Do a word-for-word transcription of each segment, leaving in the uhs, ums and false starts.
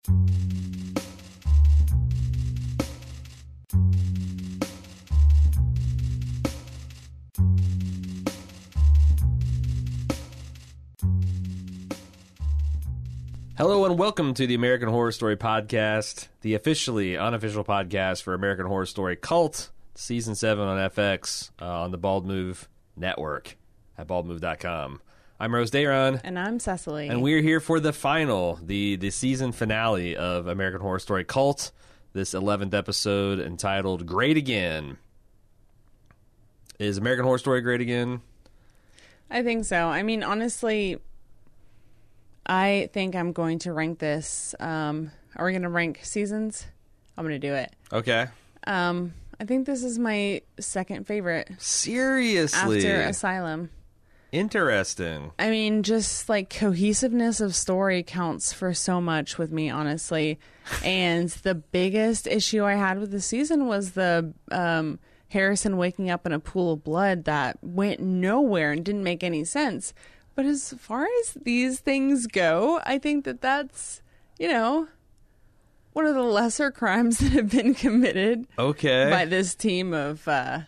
Hello and welcome to the American Horror Story Podcast, the officially unofficial podcast for American Horror Story Cult, Season seven on F X, uh, on the Bald Move Network at bald move dot com. I'm Rose Dayron. And I'm Cecily. And we're here for the final, the, the season finale of American Horror Story Cult, this eleventh episode entitled Great Again. Is American Horror Story great again? I think so. I mean, honestly, I think I'm going to rank this. Um, are we going to rank seasons? I'm going to do it. Okay. Um, I think this is my second favorite. Seriously? After Asylum. Interesting. I mean, just like cohesiveness of story counts for so much with me, honestly. And the biggest issue I had with the season was the um, Harrison waking up in a pool of blood that went nowhere and didn't make any sense. But as far as these things go, I think that that's, you know, one of the lesser crimes that have been committed okay. by this team of, uh,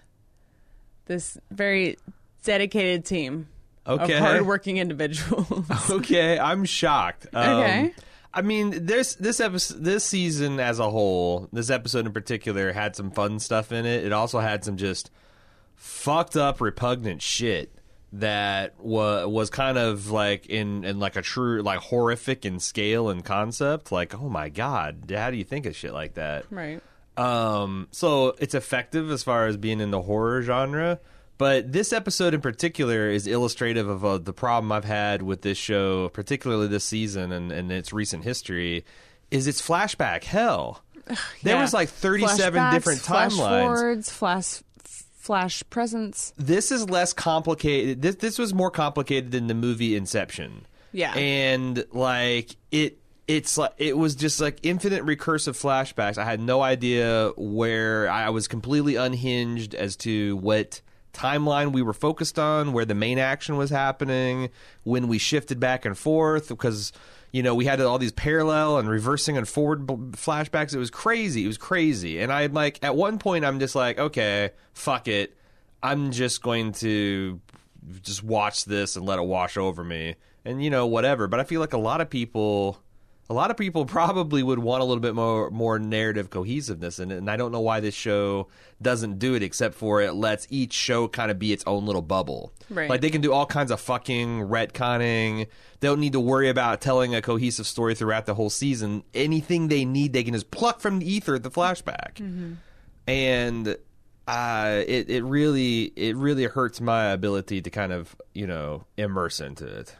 this very dedicated team okay. of hardworking individuals. Okay, I'm shocked. Um, Okay. I mean, this this episode, this season as a whole, this episode in particular had some fun stuff in it. It also had some just fucked up, repugnant shit that was was kind of like in, in like a true like horrific in scale and concept. Like, oh my god, how do you think of shit like that? Right. Um, so it's effective as far as being in the horror genre, but this episode in particular is illustrative of uh, the problem I've had with this show, particularly this season and, and its recent history, is its flashback hell. There Yeah. was like thirty-seven Flashbacks, different flash timelines. forwards, flash flash presents. This is less complicated. This this was more complicated than the movie Inception. Yeah. And like it it's like it was just like infinite recursive flashbacks. I had no idea where I was completely unhinged as to what timeline we were focused on, where the main action was happening, when we shifted back and forth, because you know we had all these parallel and reversing and forward b- flashbacks. It was crazy. It was crazy. And I'm like, at one point, I'm just like, okay, fuck it. I'm just going to just watch this and let it wash over me, and you know whatever. But I feel like a lot of people. A lot of people probably would want a little bit more more narrative cohesiveness in it, and I don't know why this show doesn't do it, except for it lets each show kind of be its own little bubble. Right. Like, they can do all kinds of fucking retconning. They don't need to worry about telling a cohesive story throughout the whole season. Anything they need, they can just pluck from the ether at the flashback. Mm-hmm. And uh, it, it really it really hurts my ability to kind of, you know, immerse into it.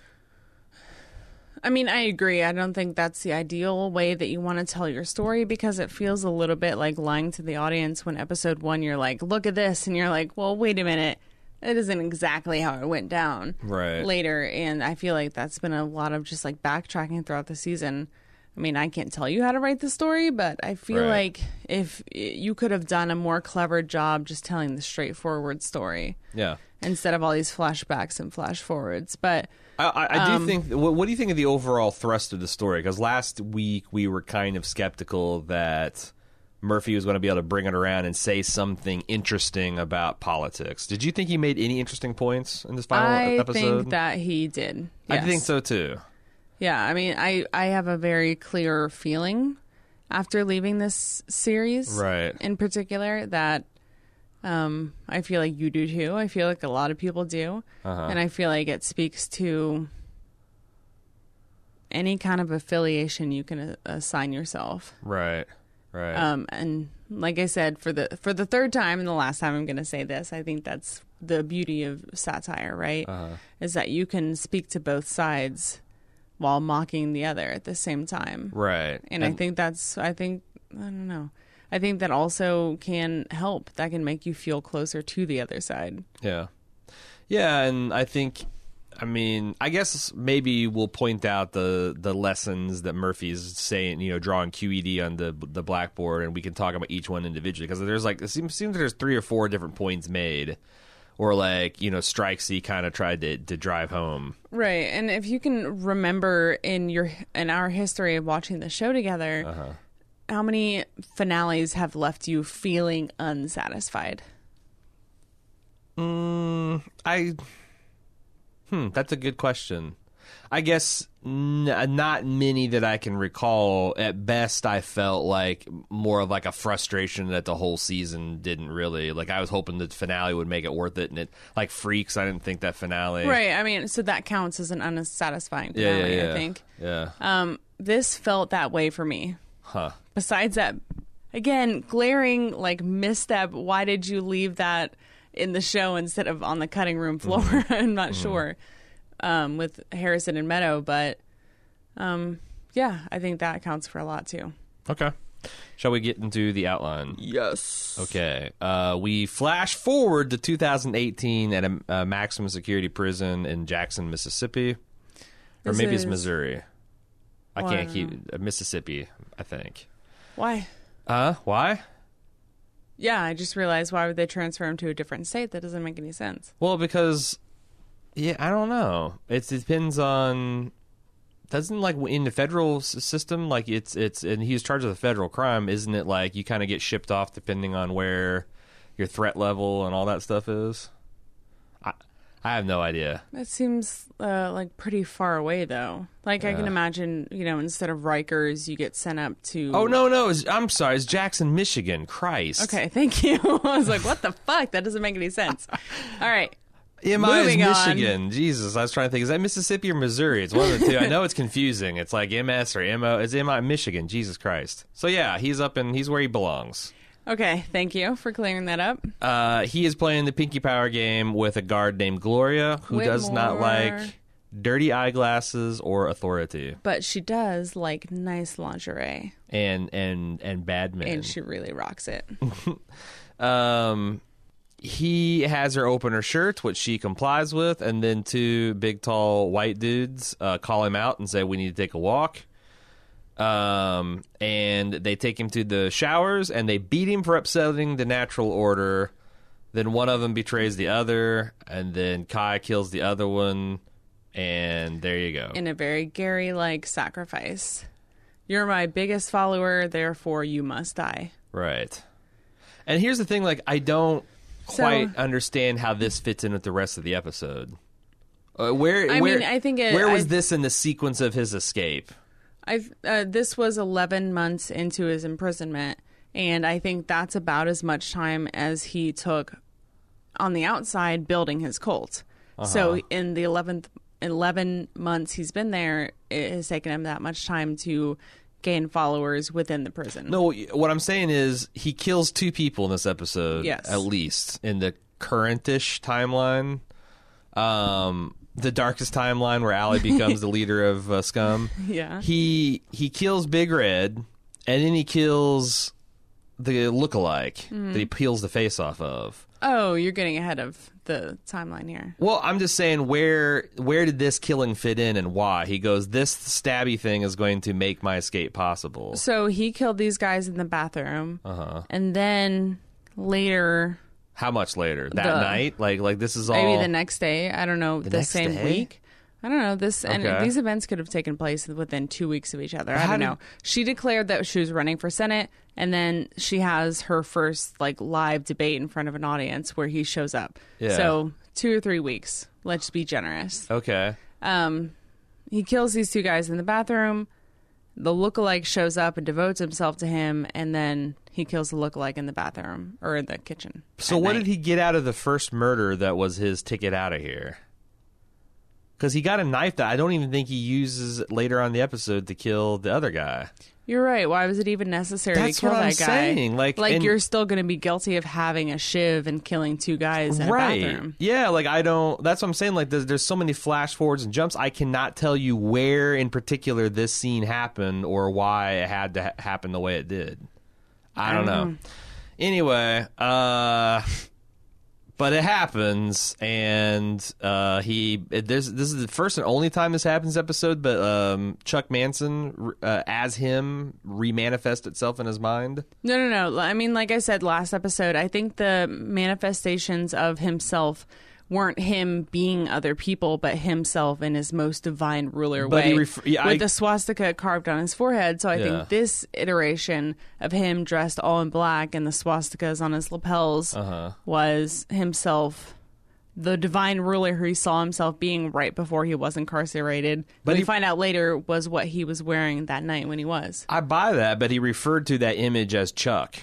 I mean, I agree. I don't think that's the ideal way that you want to tell your story, because it feels a little bit like lying to the audience when episode one you're like, look at this, and you're like, well, wait a minute. It isn't exactly how it went down right. later. And I feel like that's been a lot of just like backtracking throughout the season. I mean, I can't tell you how to write the story, but I feel right. like if you could have done a more clever job just telling the straightforward story. Yeah. Instead of all these flashbacks and flash forwards. But I, I, I do um, think. What, what do you think of the overall thrust of the story? Because last week we were kind of skeptical that Murphy was going to be able to bring it around and say something interesting about politics. Did you think he made any interesting points in this final I episode? I think that he did. Yes. I think so too. Yeah, I mean, I, I have a very clear feeling after leaving this series, right? In particular, that um, I feel like you do too. I feel like a lot of people do, uh-huh. and I feel like it speaks to any kind of affiliation you can uh, assign yourself, right? Right. Um, and like I said, for the for the third time and the last time I'm going to say this, I think that's the beauty of satire, right? Uh-huh. Is that you can speak to both sides while mocking the other at the same time. Right. And, and I think that's, I think, I don't know. I think that also can help. That can make you feel closer to the other side. Yeah. Yeah, and I think, I mean, I guess maybe we'll point out the the lessons that Murphy's saying, you know, drawing Q E D on the the blackboard, and we can talk about each one individually, because there's like, it seems, seems there's three or four different points made or like, you know, Strikesy kind of tried to to drive home. Right. And if you can remember in your in our history of watching the show together, Uh-huh. how many finales have left you feeling unsatisfied? Mm, I Hmm, that's a good question. I guess n- not many that I can recall. At best, I felt like more of like a frustration that the whole season didn't really, like, I was hoping the finale would make it worth it, and it, like Freaks, I didn't think that finale. Right. I mean, so that counts as an unsatisfying Yeah, finale, yeah, yeah. I think. Yeah. Um, this felt that way for me. Huh. Besides that, again, glaring like misstep. Why did you leave that in the show instead of on the cutting room floor? Mm-hmm. I'm not Mm-hmm. sure. Um, with Harrison and Meadow, but um, yeah, I think that counts for a lot too. Okay. Shall we get into the outline? Yes. Okay. Uh, we flash forward to two thousand eighteen at a, a maximum security prison in Jackson, Mississippi. Or This maybe it's is- Missouri. I Well, I can't don't keep... Uh, Mississippi, I think. Why? Uh, why? Yeah, I just realized why would they transfer him to a different state? That doesn't make any sense. Well, because... Yeah, I don't know. It's, it depends on... Doesn't, like, in the federal s- system, like, it's... it's and he's charged with a federal crime, isn't it, like, you kind of get shipped off depending on where your threat level and all that stuff is? I, I have no idea. That seems uh, like pretty far away, though. Like I can Yeah. imagine, you know, instead of Rikers, you get sent up to. Oh, no, no. It's, I'm sorry. It's Jackson, Michigan. Christ. Okay, thank you. I was like, what the fuck? That doesn't make any sense. All right. M I is Moving on. Michigan. Jesus, I was trying to think. Is that Mississippi or Missouri? It's one of the two. I know it's confusing. It's like M S or M O. It's M I Michigan. Jesus Christ. So, yeah, he's up in, he's where he belongs. Okay, thank you for clearing that up. Uh, he is playing the Pinky Power game with a guard named Gloria, who does not Whitmore. like dirty eyeglasses or authority, But she does like nice lingerie, and and and bad men. and she really rocks it. Um, he has her open her shirt, which she complies with, and then two big, tall white dudes uh, call him out and say, "We need to take a walk." Um, and they take him to the showers, and they beat him for upsetting the natural order. Then one of them betrays the other, and then Kai kills the other one, and there you go. In a very Gary-like sacrifice. You're my biggest follower, therefore you must die. Right. And here's the thing, like, I don't So- quite understand how this fits in with the rest of the episode. Uh, where, I where, mean, I think it- where was I- this in the sequence of his escape? I've uh, this was eleven months into his imprisonment, and I think that's about as much time as he took on the outside building his cult. So in the eleventh eleven months he's been there, it has taken him that much time to gain followers within the prison. No, what I'm saying is he kills two people in this episode, Yes. at least, in the current-ish timeline. Um, the darkest timeline where Allie becomes the leader of uh, Scum. Yeah. He he kills Big Red, and then he kills the lookalike that he peels the face off of. Oh, you're getting ahead of the timeline here. Well, I'm just saying, where where did this killing fit in and why? He goes, this stabby thing is going to make my escape possible. So he killed these guys in the bathroom, Uh-huh. and then later, How much later? That The- night? Like, like this is all... maybe the next day, I don't know, the, next same day? week. I don't know this, and Okay. these events could have taken place within two weeks of each other. I How don't did- know. She declared that she was running for Senate, and then she has her first like live debate in front of an audience where he shows up. Yeah. So two or three weeks. Let's be generous. Okay. Um, he kills these two guys in the bathroom. The lookalike shows up and devotes himself to him, and then he kills the lookalike in the bathroom or in the kitchen. So at what night. did he get out of the first murder that was his ticket out of here? Because he got a knife that I don't even think he uses later on in the episode to kill the other guy. You're right. Why was it even necessary That's to kill what I'm that guy? saying. Like, like and- you're still going to be guilty of having a shiv and killing two guys in a bathroom. Yeah, like I don't. That's what I'm saying. Like there's, there's so many flash forwards and jumps. I cannot tell you where in particular this scene happened or why it had to ha- happen the way it did. I don't know. Anyway, uh, but But it happens, and uh, he there's this is the first and only time this happens episode. But um, Chuck Manson uh, as him remanifest itself in his mind. No, no, no. I mean, like I said last episode, I think the manifestations of himself weren't him being other people, but himself in his most divine ruler But way, he ref- yeah, with I- the swastika carved on his forehead. So I Yeah. think this iteration of him dressed all in black and the swastikas on his lapels Uh-huh. was himself, the divine ruler who he saw himself being right before he was incarcerated. But But we he- find out later was what he was wearing that night when he was. I buy that, but he referred to that image as Chuck.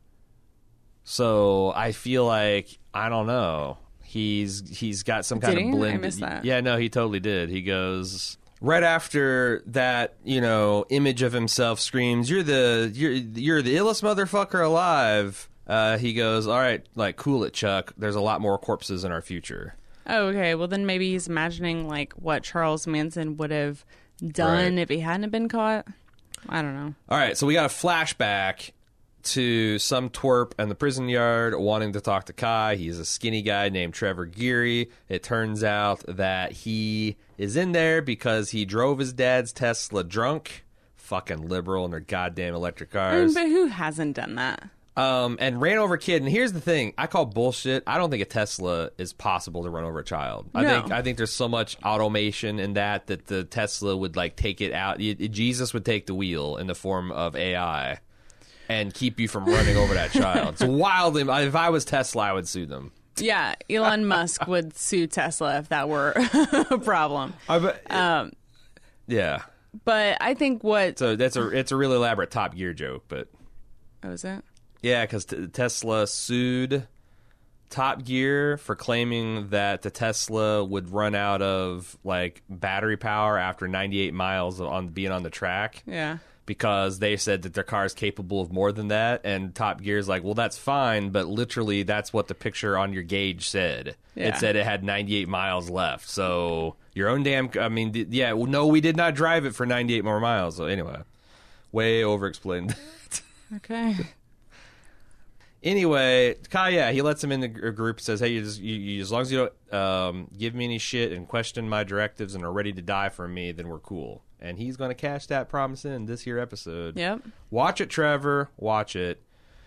So I feel like I don't know. He's he's got some kind Did he? of I blend. missed that. Yeah, no, he totally did. He goes right after that, you know, image of himself screams, "You're the you're you're the illest motherfucker alive." Uh, he goes, "All right, like cool it, Chuck. There's a lot more corpses in our future." Oh, okay. Well, then maybe he's imagining like what Charles Manson would have done Right. if he hadn't been caught. I don't know. All right, so we got a flashback to some twerp in the prison yard wanting to talk to Kai. He's a skinny guy named Trevor Geary. It turns out that he is in there because he drove his dad's Tesla drunk. Fucking liberal in their goddamn electric I mean, cars. but who hasn't done that? Um, and ran over a kid. And here's the thing: I call bullshit. I don't think a Tesla is possible to run over a child. I No. think I think there's so much automation in that that the Tesla would like take it out. Y- Jesus would take the wheel in the form of A I and keep you from running over that child. It's wild. If I was Tesla, I would sue them. Yeah, Elon Musk would sue Tesla if that were a problem. I bet, Um, yeah. but I think what So that's a it's a really elaborate Top Gear joke, but what was it? yeah, because t- Tesla sued Top Gear for claiming that the Tesla would run out of like battery power after ninety-eight miles on being on the track. Yeah. Because they said that their car is capable of more than that, and Top Gear's like, well, that's fine, but literally that's what the picture on your gauge said. Yeah. It said it had ninety-eight miles left, so your own damn. I mean, th- yeah, well, no, we did not drive it for ninety-eight more miles. So anyway, way over-explained. Okay. Anyway, Kai, yeah, he lets him in the gr- group. Says, "Hey, you just, you, you, as long as you don't um, give me any shit and question my directives and are ready to die for me, then we're cool." And he's going to cash that promise in this here episode. Yep. Watch it, Trevor. Watch it.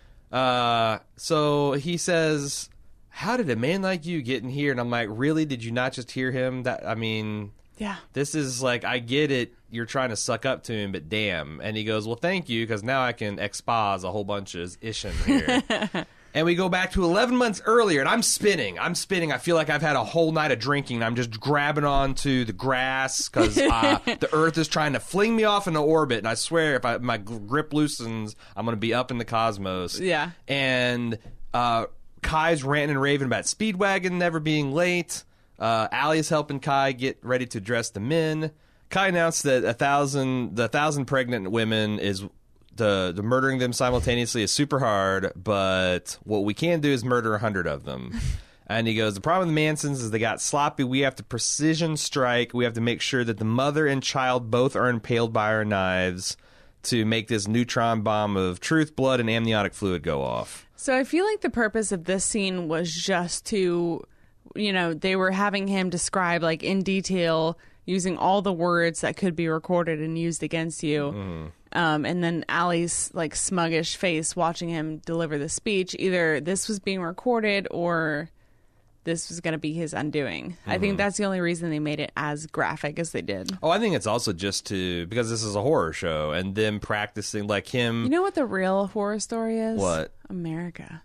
Uh, so he says, "How did a man like you get in here?" And I'm like, "Really? Did you not just hear him?" That I mean, Yeah. this is like, I get it. You're trying to suck up to him, but damn. And he goes, "Well, thank you, because now I can expose a whole bunch of ishim here." And we go back to eleven months earlier, and I'm spinning. I'm spinning. I feel like I've had a whole night of drinking, and I'm just grabbing onto the grass because uh, the earth is trying to fling me off into orbit. And I swear, if I, my grip loosens, I'm going to be up in the cosmos. Yeah. And uh, Kai's ranting and raving about Speedwagon never being late. Uh, Allie's helping Kai get ready to dress the men. Kai announced that a thousand, the thousand pregnant women is the, the murdering them simultaneously is super hard, but what we can do is murder a hundred of them. And he goes, the problem with the Mansons is they got sloppy. We have to precision strike. We have to make sure that the mother and child both are impaled by our knives to make this neutron bomb of truth, blood, and amniotic fluid go off. So I feel like the purpose of this scene was just to, you know, they were having him describe like in detail using all the words that could be recorded and used against you. Mm. Um, and then Allie's like smuggish face watching him deliver the speech. Either this was being recorded or this was going to be his undoing. Mm-hmm. I think that's the only reason they made it as graphic as they did. Oh, I think it's also just to, because this is a horror show, and them practicing like him. You know what the real horror story is? What? America.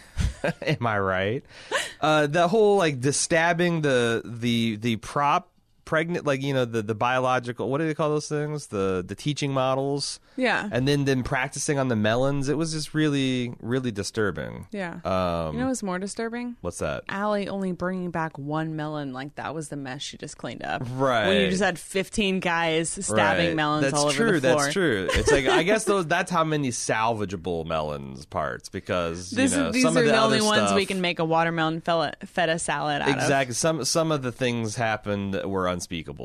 Am I right? Uh, the whole like the stabbing, the the the prop pregnant, like, you know, the the biological, what do they call those things? The the teaching models. Yeah. And then them practicing on the melons. It was just really really disturbing. Yeah. Um, You know what's more disturbing? what's that? Allie only bringing back one melon, like that was the mess she just cleaned up. Right. When you just had fifteen guys stabbing Right. melons that's all over true, the floor. That's true. It's like, I guess those that's how many salvageable melons parts, because This, you know, these some are of the, the only other ones stuff, we can make a watermelon fella, feta salad out exactly. Some some of the things happened that were unspeakable.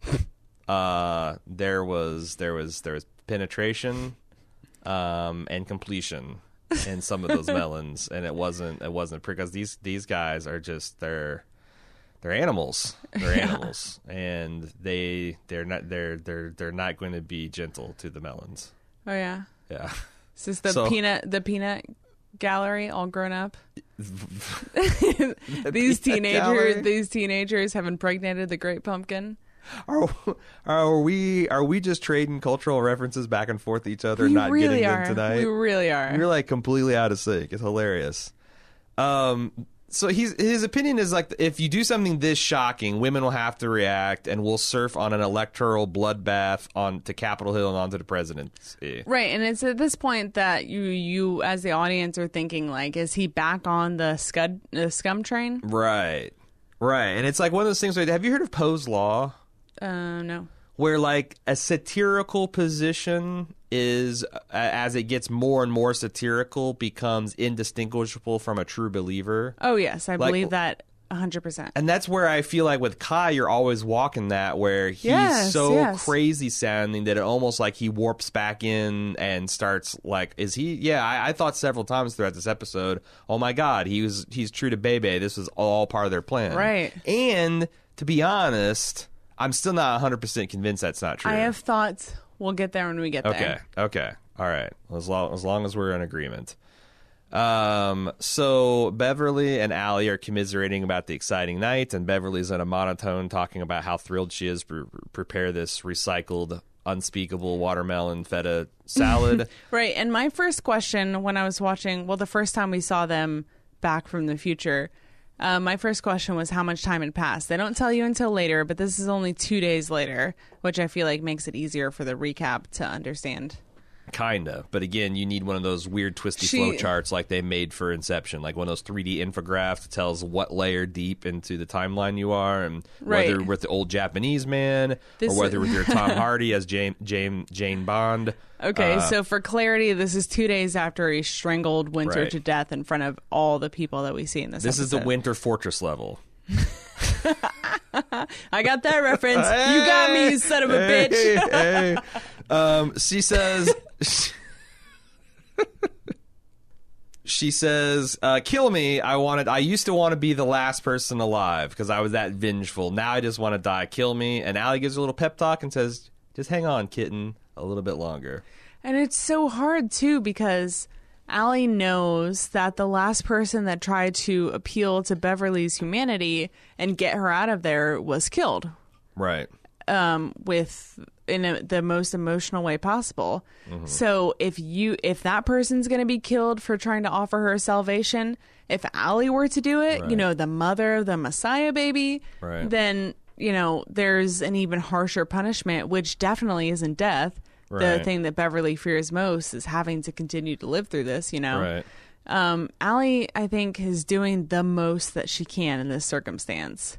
uh, there was there was there was penetration, um, and completion. in some of those melons, and it wasn't it wasn't because these these guys are just they're they're animals. They're Yeah. animals, and they they're not they're they're they're not going to be gentle to the melons. Oh yeah. Yeah. Is this the So- peanut the peanut gallery all grown up? these peanut teenagers gallery? these teenagers have impregnated the great pumpkin. Are, are we are we just trading cultural references back and forth to each other, We not really getting are. them tonight? We really are. You're like completely out of sync. It's hilarious. Um, so he's his opinion is like if you do something this shocking, women will have to react, and we'll surf on an electoral bloodbath on to Capitol Hill and onto the presidency. Right, and it's at this point that you you as the audience are thinking like, is he back on the scud the scum train? Right, right, and it's like one of those things. Where, have you heard of Poe's Law? Uh, no. Where like a satirical position is uh, as it gets more and more satirical becomes indistinguishable from a true believer. Oh yes, I Like- believe that a hundred percent. And that's where I feel like with Kai, you're always walking that where he's Yes, so yes. crazy sounding that it almost like he warps back in and starts like, is he? Yeah, I, I thought several times throughout this episode, oh my God, he was he's true to Bebe. This was all part of their plan. Right. And to be honest, I'm still not one hundred percent convinced that's not true. I have thoughts. We'll get there when we get Okay. there. Okay. All right. As long as long as we're in agreement. Um. So Beverly and Allie are commiserating about the exciting night, and Beverly's in a monotone talking about how thrilled she is to prepare this recycled, unspeakable watermelon feta salad. Right. And my first question when I was watching, well, the first time we saw them back from the future, uh, my first question was how much time had passed. They don't tell you until later, but this is only two days later, which I feel like makes it easier for the recap to understand. Kinda, but again, you need one of those weird twisty She- flow charts like they made for Inception, like one of those three D infographics that tells what layer deep into the timeline you are, and Right. whether with the old Japanese man This or whether is- with your Tom Hardy as Jane Jane Jane Bond. Okay, Uh, so for clarity, this is two days after he strangled Winter Right. to death in front of all the people that we see in this This is the episode. Winter Fortress level. I got that reference. You got me, you son of a bitch. Hey, hey. Um, she says. She says, uh, "Kill me. I wanted. I used to want to be the last person alive because I was that vengeful. Now I just want to die. Kill me." And Allie gives her a little pep talk and says, "Just hang on, kitten, a little bit longer." And it's so hard, too, because Allie knows that the last person that tried to appeal to Beverly's humanity and get her out of there was killed Right. um, with in a, the most emotional way possible. Mm-hmm. So if you if that person's going to be killed for trying to offer her salvation, if Allie were to do it, Right. you know, the mother of the Messiah baby, Right. then, you know, there's an even harsher punishment, which definitely isn't death. The Right. thing that Beverly fears most is having to continue to live through this, you know. Right. Um, Allie, I think, is doing the most that she can in this circumstance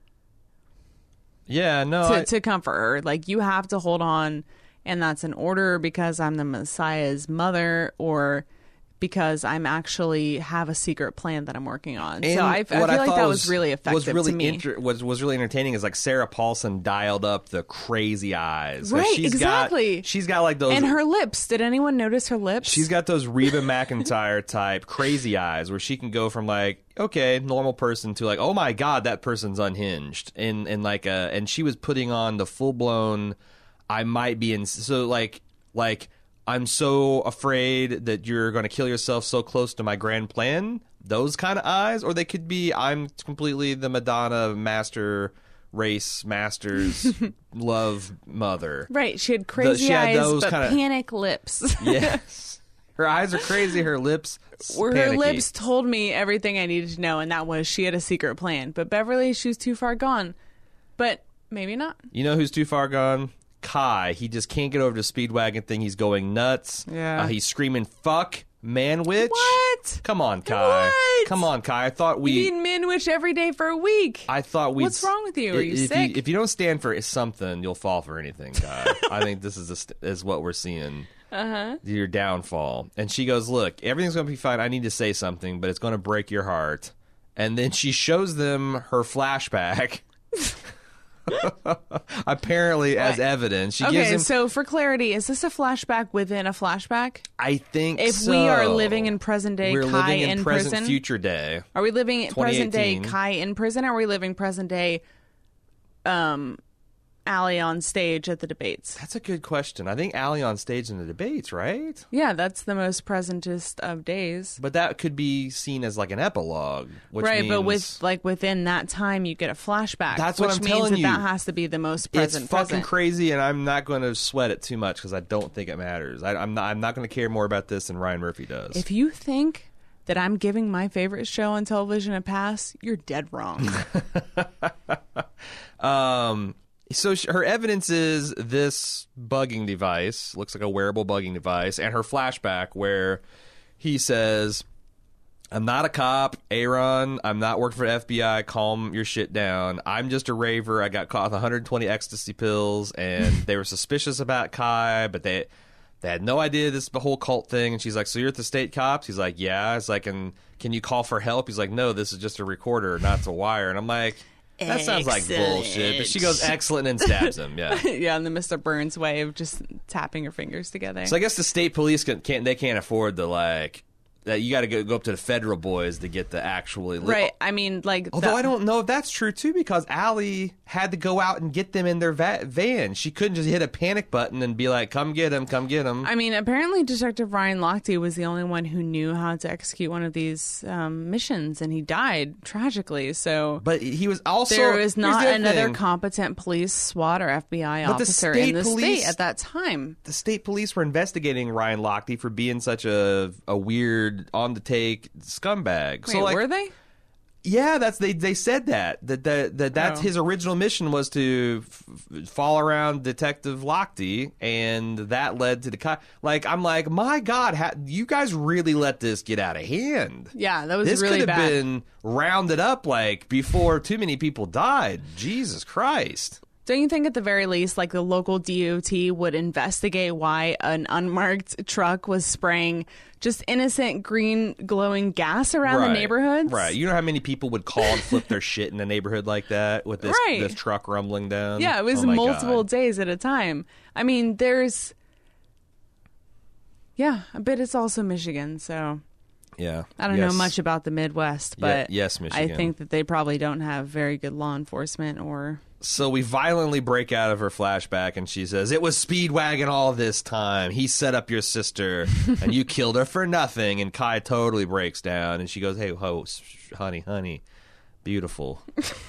Yeah. No. to, I- to comfort her. Like, you have to hold on, and that's an order because I'm the Messiah's mother, or because I'm actually have a secret plan that I'm working on. And so I, I feel what like thought that was, really effective Was really to me. inter- was was really entertaining is like Sarah Paulson dialed up the crazy eyes. 'Cause Right, she's exactly. Got, she's got like those. And her lips. Did anyone notice her lips? She's got those Reba McEntire type crazy eyes where she can go from like, okay, normal person to like, oh my God, that person's unhinged. And and like uh and she was putting on the full blown I might be in so like like I'm so afraid that you're going to kill yourself so close to my grand plan. Those kind of eyes, or they could be I'm completely the Madonna master race masters love mother. Right. She had crazy she had eyes, those but kinda- panic lips. Yes. Her eyes are crazy, her lips Where her panicky. lips told me everything I needed to know, and that was she had a secret plan. But Beverly, she was too far gone. But maybe not. You know who's too far gone? Kai. He just can't get over the Speedwagon thing. He's going nuts. Yeah. Uh, he's screaming, fuck, Manwich. What? Come on, Kai. What? Come on, Kai. I thought we... You eat Minwich every day for a week. I thought we. What's wrong with you? Are you if sick? You, if you don't stand for something, you'll fall for anything, Kai. I think this is a st- is what we're seeing. Uh-huh. Your downfall. And she goes, look, everything's going to be fine. I need to say something, but it's going to break your heart. And then she shows them her flashback Apparently, as evidence, she gives Okay, him. so for clarity, is this a flashback within a flashback? I think If so. we are living in present day we're Kai living in, in present prison, future day. are we living in present day twenty eighteen. Kai in prison? Or are we living present day um, Allie on stage at the debates? That's a good question. I think Allie on stage in the debates, right? Yeah, that's the most presentist of days. But that could be seen as like an epilogue, which Right, means but with like within that time, you get a flashback. That's which what I'm means telling that you. that has to be the most present. it's fucking present. crazy, and I'm not going to sweat it too much because I don't think it matters. I, I'm not. I'm not going to care more about this than Ryan Murphy does. If you think that I'm giving my favorite show on television a pass, you're dead wrong. Um, so sh- her evidence is this bugging device, looks like a wearable bugging device, and her flashback where he says, I'm not a cop, Aaron, I'm not working for the F B I, calm your shit down. I'm just a raver. I got caught with one hundred twenty ecstasy pills, and they were suspicious about Kai, but they... They had no idea this whole cult thing, and she's like, so you're at the state cops? He's like, yeah. It's like, and can you call for help? He's like, no, this is just a recorder, not a wire. And I'm like, that sounds like bullshit. But she goes, excellent, and stabs him, yeah. Yeah, in the Mister Burns way of just tapping your fingers together. So I guess the state police can, can't, they can't afford the, like, that you got to go, go up to the federal boys to get the actually... Right, I mean, like... Although the- I don't know if that's true, too, because Allie had to go out and get them in their va- van. She couldn't just hit a panic button and be like, come get him, come get him. I mean, apparently Detective Ryan Lochte was the only one who knew how to execute one of these um, missions, and he died tragically, so... But he was also... There was here's not the other another thing. competent police, SWAT, or F B I But the officer state in the police- state at that time. The state police were investigating Ryan Lochte for being such a a weird, on-the-take scumbag. Wait, so, like, were they? Yeah, that's they. They said that that that, that that's Oh. his original mission was to f- f- follow around Detective Lochte, and that led to the co- like. I'm like, my God, ha- you guys really let this get out of hand. Yeah, that was This really could have bad. been rounded up like before too many people died. Jesus Christ. Don't you think at the very least, like the local D O T would investigate why an unmarked truck was spraying just innocent green glowing gas around the Right. neighborhoods? Right. You know how many people would call and flip their shit in a neighborhood like that with this, Right. this truck rumbling down? Yeah, it was Oh my multiple God. days at a time. I mean, there's... Yeah, but it's also Michigan, so... Yeah. I don't Yes. know much about the Midwest, Yeah, but yes, Michigan. I think that they probably don't have very good law enforcement or... So we violently break out of her flashback, and she says, it was Speedwagon all this time. He set up your sister, and you killed her for nothing. And Kai totally breaks down, and she goes, hey, ho, sh- honey, honey, beautiful.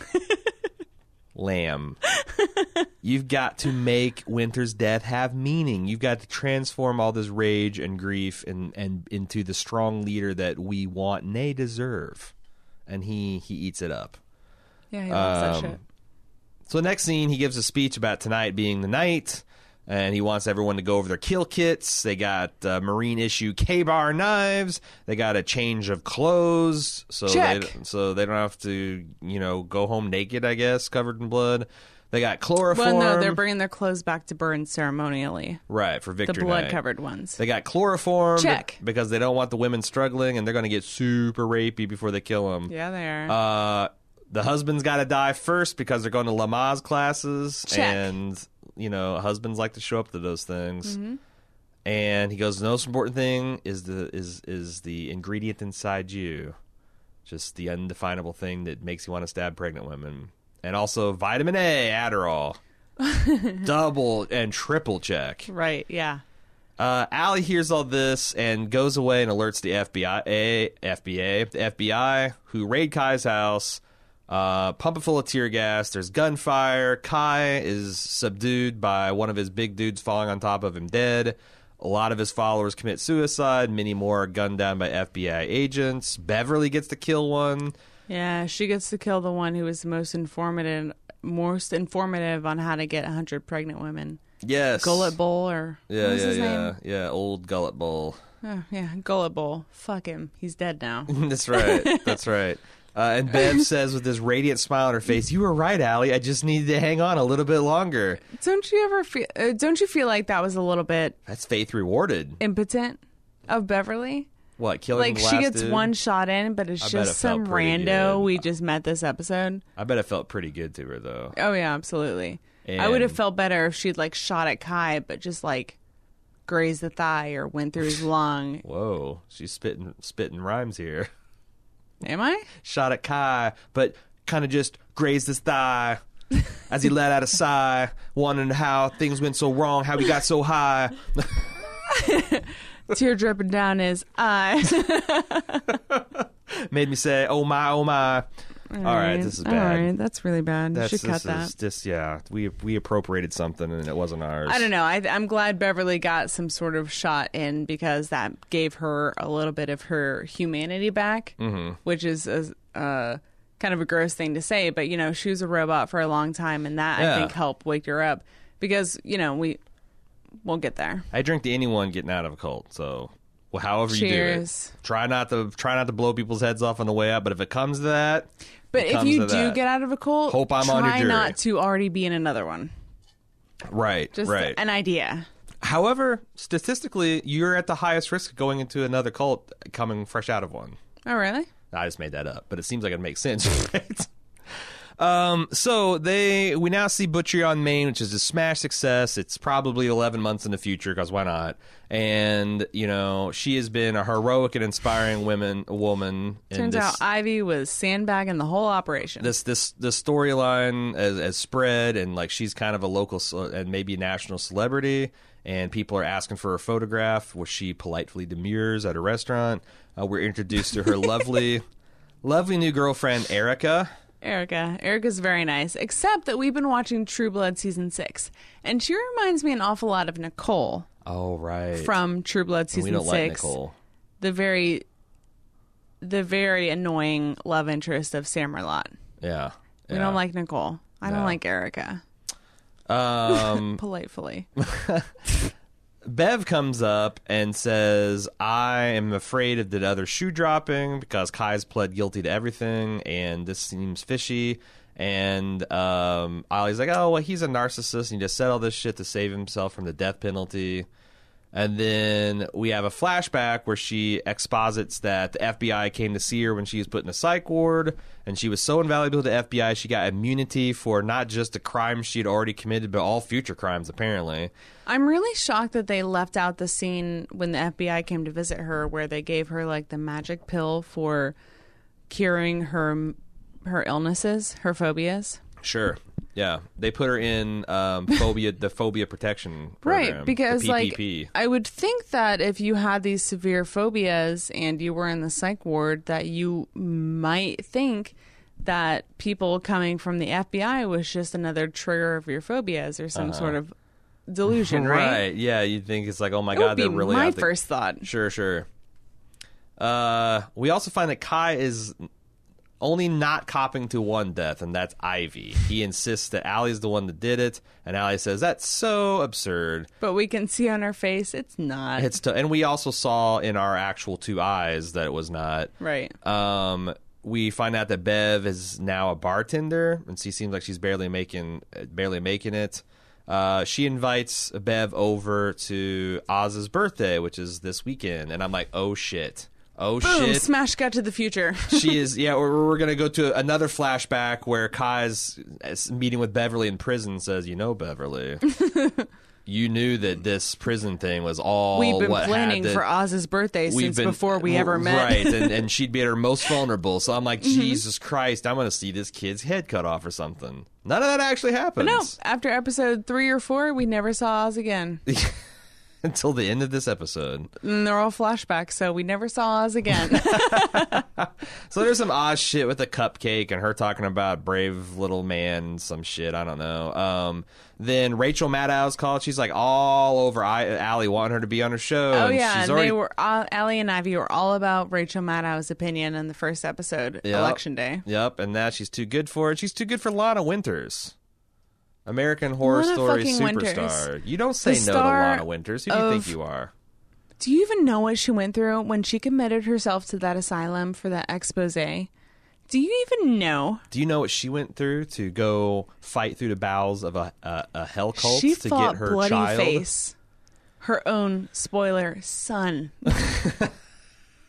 Lamb. You've got to make Winter's death have meaning. You've got to transform all this rage and grief and, and into the strong leader that we want, nay, deserve. And he, he eats it up. Yeah, he loves Um, that shit. So the next scene, he gives a speech about tonight being the night, and he wants everyone to go over their kill kits. They got uh, Marine issue K-bar knives. They got a change of clothes, so Check. they so they don't have to, you know, go home naked, I guess, covered in blood. They got chloroform. Well, no, they're bringing their clothes back to burn ceremonially. right for The victory night. blood-covered ones. They got chloroform Check. because they don't want the women struggling, and they're going to get super rapey before they kill them. Yeah, they are. Uh, the husband's got to die first because they're going to Lamaze classes, Check. and you know husbands like to show up to those things. Mm-hmm. And he goes, the most important thing is the is is the ingredient inside you, just the undefinable thing that makes you want to stab pregnant women, and also vitamin A, Adderall, double and triple check. right, yeah. Uh, Allie hears all this and goes away and alerts the F B I, a, F B A, the F B I, who raid Kai's house, uh, pump it full of tear gas. There's gunfire. Kai is subdued by one of his big dudes falling on top of him dead. A lot of his followers commit suicide. Many more are gunned down by F B I agents. Beverly gets to kill one. Yeah, she gets to kill the one who was the most informative, most informative on how to get one hundred pregnant women. Yes. Gullet Bowl, or Yeah, what was yeah, his yeah. name? Yeah, old Gullet Bowl. Oh, yeah, Gullet Bowl. Fuck him. He's dead now. That's right. That's right. Uh, and Bev says with this radiant smile on her face, "You were right, Allie. I just needed to hang on a little bit longer." Don't you ever feel? Uh, don't you feel like that was a little bit That's faith rewarded. impotent of Beverly? What, killing Like, the she last gets dude? one shot in, but it's I bet just it felt some pretty rando good. we just met this episode. I bet it felt pretty good to her, though. Oh, yeah, absolutely. I would have And- felt better if she'd, like, shot at Kai, but just, like, grazed the thigh or went through his lung. Whoa, she's spitting spitting rhymes here. Am I? Shot at Kai, but kind of just grazed his thigh as he let out a sigh, wondering how things went so wrong, how we got so high. Tear dripping down his eye. Made me say, "Oh my, oh my." All right, this is bad. All right, that's really bad. That's, you should cut this that. is just yeah. We we appropriated something and it wasn't ours. I don't know. I, I'm glad Beverly got some sort of shot in because that gave her a little bit of her humanity back, mm-hmm. which is a, uh, kind of a gross thing to say. But, you know, she was a robot for a long time, and that, Yeah. I think, helped wake her up because, you know, we, we'll get there. I drink to anyone getting out of a cult, so well, however you do Cheers. it, try not to try not to blow people's heads off on the way out. But if it comes to that, But it if comes you to do that. get out of a cult, Hope I'm try on your jury. not to already be in another one. right, Just right. an idea. However, statistically, you're at the highest risk of going into another cult coming fresh out of one. Oh, really? I just made that up, but it seems like it makes sense, right? Um, so they we now see Butchery on Main, which is a smash success. It's probably eleven months in the future because why not? And you know she has been a heroic and inspiring women woman. in Turns this, out Ivy was sandbagging the whole operation. this this the storyline has, has spread, and like she's kind of a local ce- and maybe national celebrity, and people are asking for her photograph, which she politely demurs at a restaurant. Uh, we're introduced to her lovely, lovely new girlfriend Erica. Erica. Erica's very nice, except that we've been watching True Blood season six, and she reminds me an awful lot of Nicole Oh right, from True Blood And season we don't like six. Nicole. The very, the very annoying love interest of Sam Merlot. Yeah, We yeah. don't like Nicole. I don't No. like Erica. Um, Politely. Bev comes up and says, I am afraid of the other shoe dropping because Kai's pled guilty to everything and this seems fishy. And um, Ollie's like, oh, well, he's a narcissist and he just said all this shit to save himself from the death penalty. And then we have a flashback where she exposits that the F B I came to see her when she was put in a psych ward, and she was so invaluable to the F B I she got immunity for not just the crimes she had already committed, but all future crimes, apparently. I'm really shocked that they left out the scene when the F B I came to visit her where they gave her like the magic pill for curing her her illnesses, her phobias. Sure. Yeah. They put her in um, phobia, the phobia protection program. Right, because the like P P P. I would think that if you had these severe phobias and you were in the psych ward, that you might think that people coming from the F B I was just another trigger of your phobias or some sort of delusion, right? Right. Yeah. You'd think it's like, oh my That God, would be they're really my out to- first thought. Sure, sure. Uh, we also find that Kai is only not copping to one death, and that's Ivy. He insists that Allie's the one that did it, and Allie says, that's so absurd. But we can see on her face it's not. It's to, and we also saw in our actual two eyes that it was not. right. Um, we find out that Bev is now a bartender, and she seems like she's barely making barely making it. Uh, she invites Bev over to Oz's birthday, which is this weekend, and I'm like, oh shit, oh Boom, shit. smash cut to the future. She is, yeah. We're, we're gonna go to another flashback where Kai's meeting with Beverly in prison. Says, you know, Beverly, you knew that this prison thing was all We've been what planning had to, for Oz's birthday we've since been- before we ever met. Right, and, and she'd be at her most vulnerable. So I'm like, Jesus Christ, I'm going to see this kid's head cut off or something. None of that actually happens. No, after episode three or four, we never saw Oz again. Until the end of this episode. And they're all flashbacks, so we never saw Oz again. So there's some Oz shit with a cupcake and her talking about brave little man, some shit, I don't know. Um, then Rachel Maddow's called. She's like all over I- Allie wanting her to be on her show. oh and yeah, she's and already they were uh, Allie and Ivy were all about Rachel Maddow's opinion in the first episode, Yep. election day. Yep, and that she's too good for it. She's too good for Lana Winters. American Horror Lana Story fucking superstar. Winters. You don't say The no to star Lana Winters. Who do you think of- you are? Do you even know what she went through when she committed herself to that asylum for that expose? Do you even know? Do you know what she went through to go fight through the bowels of a a, a hell cult She to fought get her bloody child? face, her own spoiler son.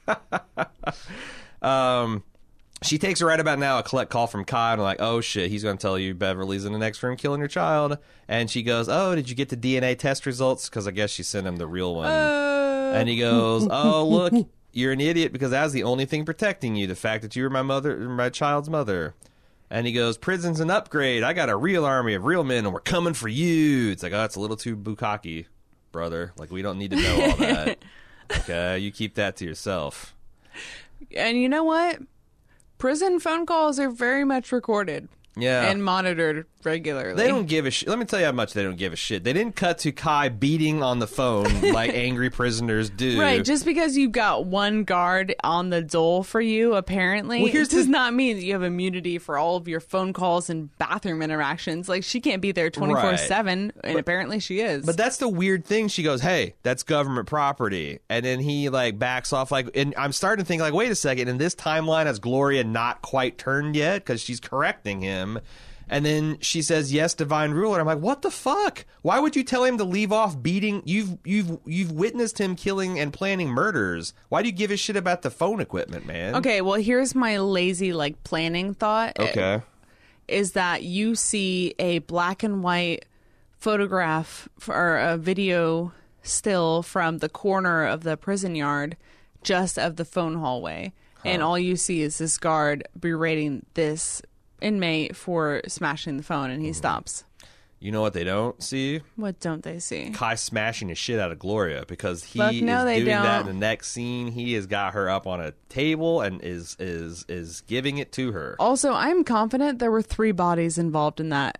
um, she takes her right about now a collect call from Kai, and like, oh shit, he's going to tell you Beverly's in the next room killing your child. And she goes, oh, did you get the D N A test results? Because I guess she sent him the real one. Uh... And he goes, oh, look, you're an idiot because that was the only thing protecting you, the fact that you were my mother, my child's mother. And he goes, prison's an upgrade. I got a real army of real men, and we're coming for you. It's like, oh, it's a little too bukkake, brother. Like, we don't need to know all that. Okay, you keep that to yourself. And you know what? Prison phone calls are very much recorded. Yeah. And monitored regularly. They don't give a shit. Let me tell you how much they don't give a shit. They didn't cut to Kai beating on the phone like angry prisoners do. Right. Just because you've got one guard on the dole for you, apparently, well, here's it does the... not mean that you have immunity for all of your phone calls and bathroom interactions. Like, she can't be there twenty-four seven, right. And but, apparently she is. But that's the weird thing. She goes, hey, that's government property. And then he, like, backs off. Like, and I'm starting to think, like, wait a second. In this timeline, has Gloria not quite turned yet? Because she's correcting him. And then she says, yes, divine ruler. I'm like, what the fuck? Why would you tell him to leave off beating? You've you've you've witnessed him killing and planning murders. Why do you give a shit about the phone equipment, man? Okay, well, here's my lazy, like, planning thought. Okay. Is that you see a black and white photograph or a video still from the corner of the prison yard, just of the phone hallway. Huh. And all you see is this guard berating this inmate for smashing the phone, and he stops. You know what they don't see? What don't they see? Kai smashing the shit out of Gloria, because he Fuck no, is they doing don't. that in the next scene. He has got her up on a table and is is is giving it to her. Also, I'm confident there were three bodies involved in that.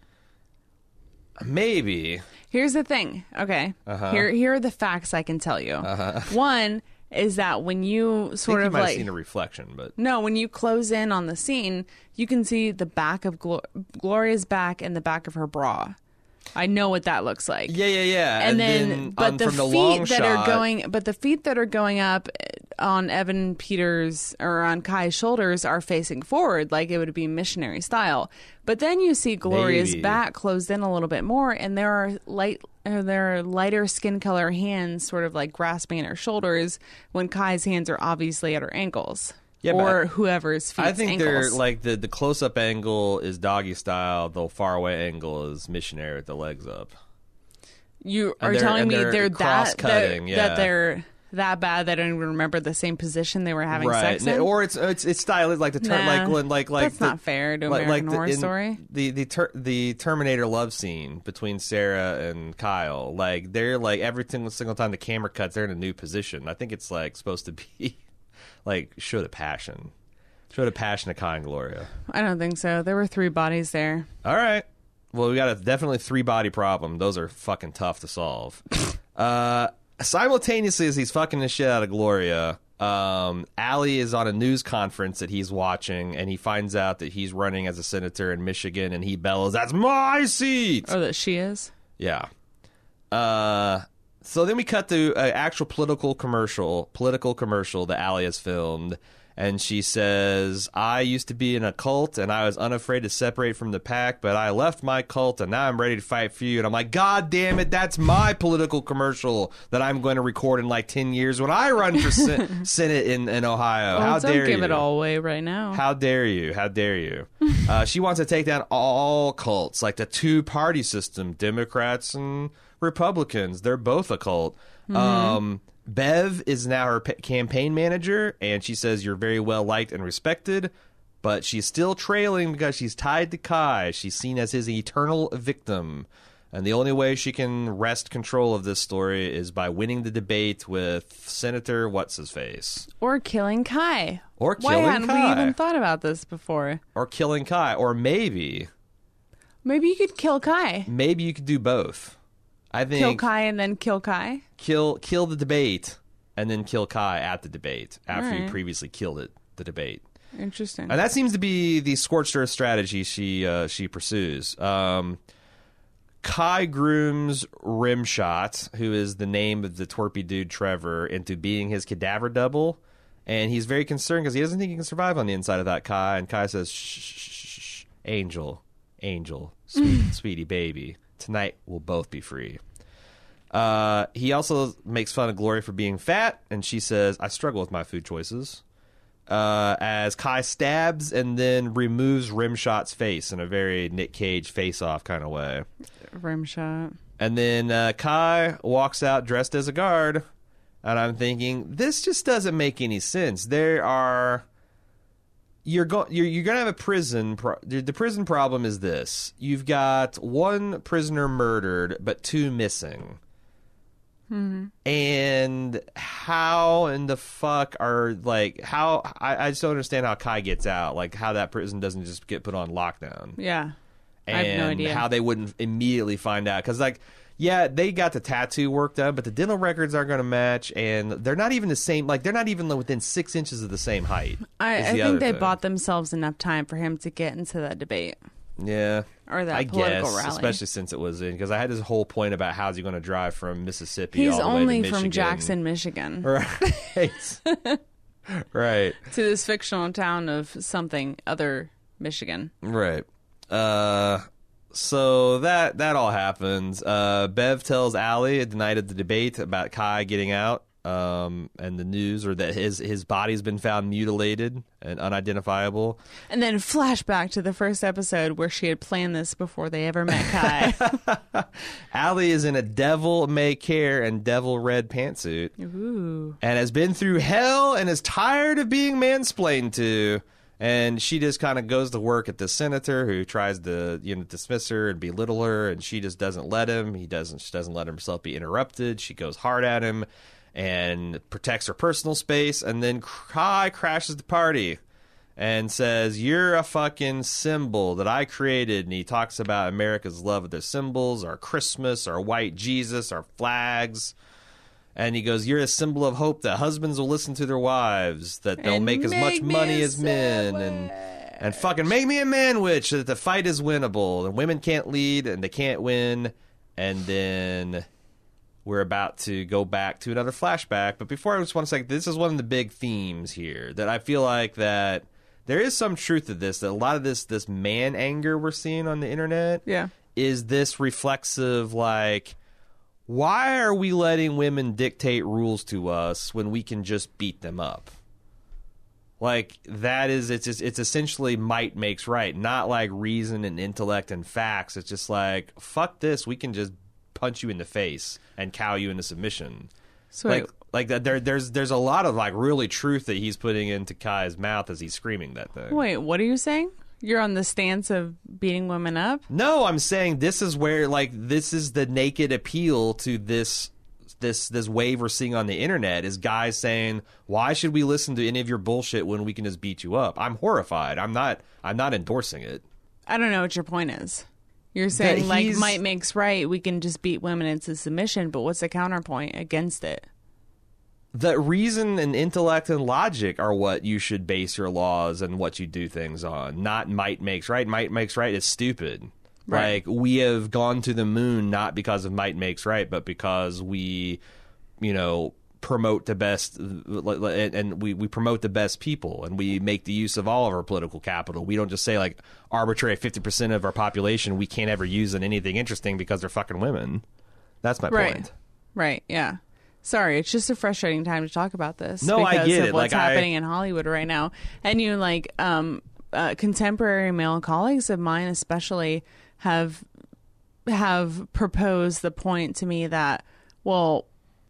Maybe. Here's the thing. Okay. Uh-huh. Here here are the facts I can tell you. Uh-huh. One is that when you sort I think of you might like have seen a reflection, but no, when you close in on the scene, you can see the back of Glo- Gloria's back and the back of her bra. I know what that looks like. Yeah, yeah, yeah. And, and then, then but on, the from the feet long that shot, are going, but the feet that are going up on Evan Peters or on Kai's shoulders are facing forward, like it would be missionary style. But then you see Gloria's Maybe. back closed in a little bit more, and there are light, or there are lighter skin color hands, sort of like grasping at her shoulders, when Kai's hands are obviously at her ankles. Yeah, or but whoever's feet. I think ankles. they're like the the close up angle is doggy style, the far away angle is missionary with the legs up. You And are they're- telling and me they're they're, that cross-cutting, that, yeah. that they're that bad that I don't even remember the same position they were having Right, sex in? or it's it's it's stylized like the ter- Nah, like when like like that's the, not fair to like, American like the, Horror in Story. The the ter- the Terminator love scene between Sarah and Kyle, like they're like every single single time the camera cuts, they're in a new position. I think it's like supposed to be like show the passion, show the passion of Kai and Gloria. I don't think so. There were three bodies there. All right. Well, we got a definitely three body problem. Those are fucking tough to solve. uh, simultaneously, as he's fucking the shit out of Gloria, um, Allie is on a news conference that he's watching, and he finds out that he's running as a senator in Michigan, and he bellows, "That's my seat!" Oh, that she is? Yeah. Uh, so then we cut to an actual political commercial, political commercial that Allie has filmed. And she says, I used to be in a cult, and I was unafraid to separate from the pack, but I left my cult, and now I'm ready to fight for you. And I'm like, God damn it, that's my political commercial that I'm going to record in like ten years when I run for sen- Senate in, in Ohio. Well, How don't dare give you? it all away right now. How dare you? How dare you? uh, she wants to take down all cults, like the two-party system, Democrats and Republicans. They're both a cult. Mm-hmm. Um Bev is now her p- campaign manager, and she says you're very well liked and respected, but she's still trailing because she's tied to Kai. She's seen as his eternal victim, and the only way she can wrest control of this story is by winning the debate with Senator What's-His-Face. Or killing Kai. Or Why killing hadn't Kai. we even thought about this before? Or killing Kai. Or maybe, Maybe you could kill Kai. maybe you could do both. I think Kill Kai and then kill Kai? kill kill the debate and then kill Kai at the debate after you Alright. previously killed it the debate. Interesting. And that seems to be the scorched earth strategy she uh, she pursues. Um, Kai grooms Rimshot, who is the name of the twerpy dude Trevor, into being his cadaver double, and he's very concerned because he doesn't think he can survive on the inside of that Kai. And Kai says, "Shh, shh, shh, shh. Angel, Angel, sweet, sweetie baby, tonight we'll both be free." Uh, he also makes fun of Glory for being fat, and she says, I struggle with my food choices. Uh, as Kai stabs and then removes Rimshot's face in a very Nick Cage face-off kind of way. Rimshot. And then uh, Kai walks out dressed as a guard, and I'm thinking, this just doesn't make any sense. There are... You're going. You're, you're going to have a prison. Pro- the prison problem is this: you've got one prisoner murdered, but two missing. Mm-hmm. And how in the fuck are like how I, I just don't understand how Kai gets out. Like how that prison doesn't just get put on lockdown. Yeah, and I have no idea how they wouldn't immediately find out because like. Yeah, they got the tattoo work done, but the dental records aren't going to match, and they're not even the same. Like, they're not even within six inches of the same height. I, the I think they thing. bought themselves enough time for him to get into that debate. Yeah. Or that I political guess, rally. especially since it was in, because I had this whole point about how's he going to drive from Mississippi He's all the only way to from Michigan. Jackson, Michigan. Right. Right. To this fictional town of something other Michigan. Right. Uh... So that that all happens. Uh, Bev tells Allie at the night of the debate about Kai getting out, um, and the news, or that his his body's been found mutilated and unidentifiable. And then flashback to the first episode where she had planned this before they ever met Kai. Allie is in a devil may care and devil red pantsuit, Ooh. and has been through hell and is tired of being mansplained to. And she just kind of goes to work at the senator who tries to, you know, dismiss her and belittle her, and she just doesn't let him. He doesn't. She doesn't let herself be interrupted. She goes hard at him and protects her personal space. And then Kai crashes the party and says, "You're a fucking symbol that I created." And he talks about America's love of their symbols, our Christmas, our white Jesus, our flags. And he goes, "You're a symbol of hope that husbands will listen to their wives, that they'll And make as much make me money a as men, and and fucking make me a manwich, so that the fight is winnable. And women can't lead, and they can't win." And then we're about to go back to another flashback. But before I just want to say, this is one of the big themes here that I feel like that there is some truth to this, that a lot of this this man anger we're seeing on the internet Yeah. is this reflexive, like, why are we letting women dictate rules to us when we can just beat them up? Like, that is, it's it's essentially might makes right, not like reason and intellect and facts. It's just like, fuck this, we can just punch you in the face and cow you into submission. So like, like that. There, there's there's a lot of like really truth that he's putting into Kai's mouth as he's screaming that thing. wait, what are you saying? You're on the stance of beating women up? No, I'm saying this is where, like, this is the naked appeal to this this this wave we're seeing on the internet is guys saying, why should we listen to any of your bullshit when we can just beat you up? I'm horrified. I'm not I'm not endorsing it. I don't know what your point is. You're saying, like, he's- might makes right, we can just beat women into submission, but what's the counterpoint against it? The reason and intellect and logic are what you should base your laws and what you do things on, not might makes right. Might makes right is stupid. Right. Like, we have gone to the moon not because of might makes right, but because we, you know, promote the best, and we, we promote the best people, and we make the use of all of our political capital. We don't just say, like, arbitrary fifty percent of our population we can't ever use in anything interesting because they're fucking women. That's my Right. point. Right, yeah. Sorry, it's just a frustrating time to talk about this. No, I because get of it. What's Like, I- happening in Hollywood right now, and you like um, uh, contemporary male colleagues of mine, especially, have have proposed the point to me that, well,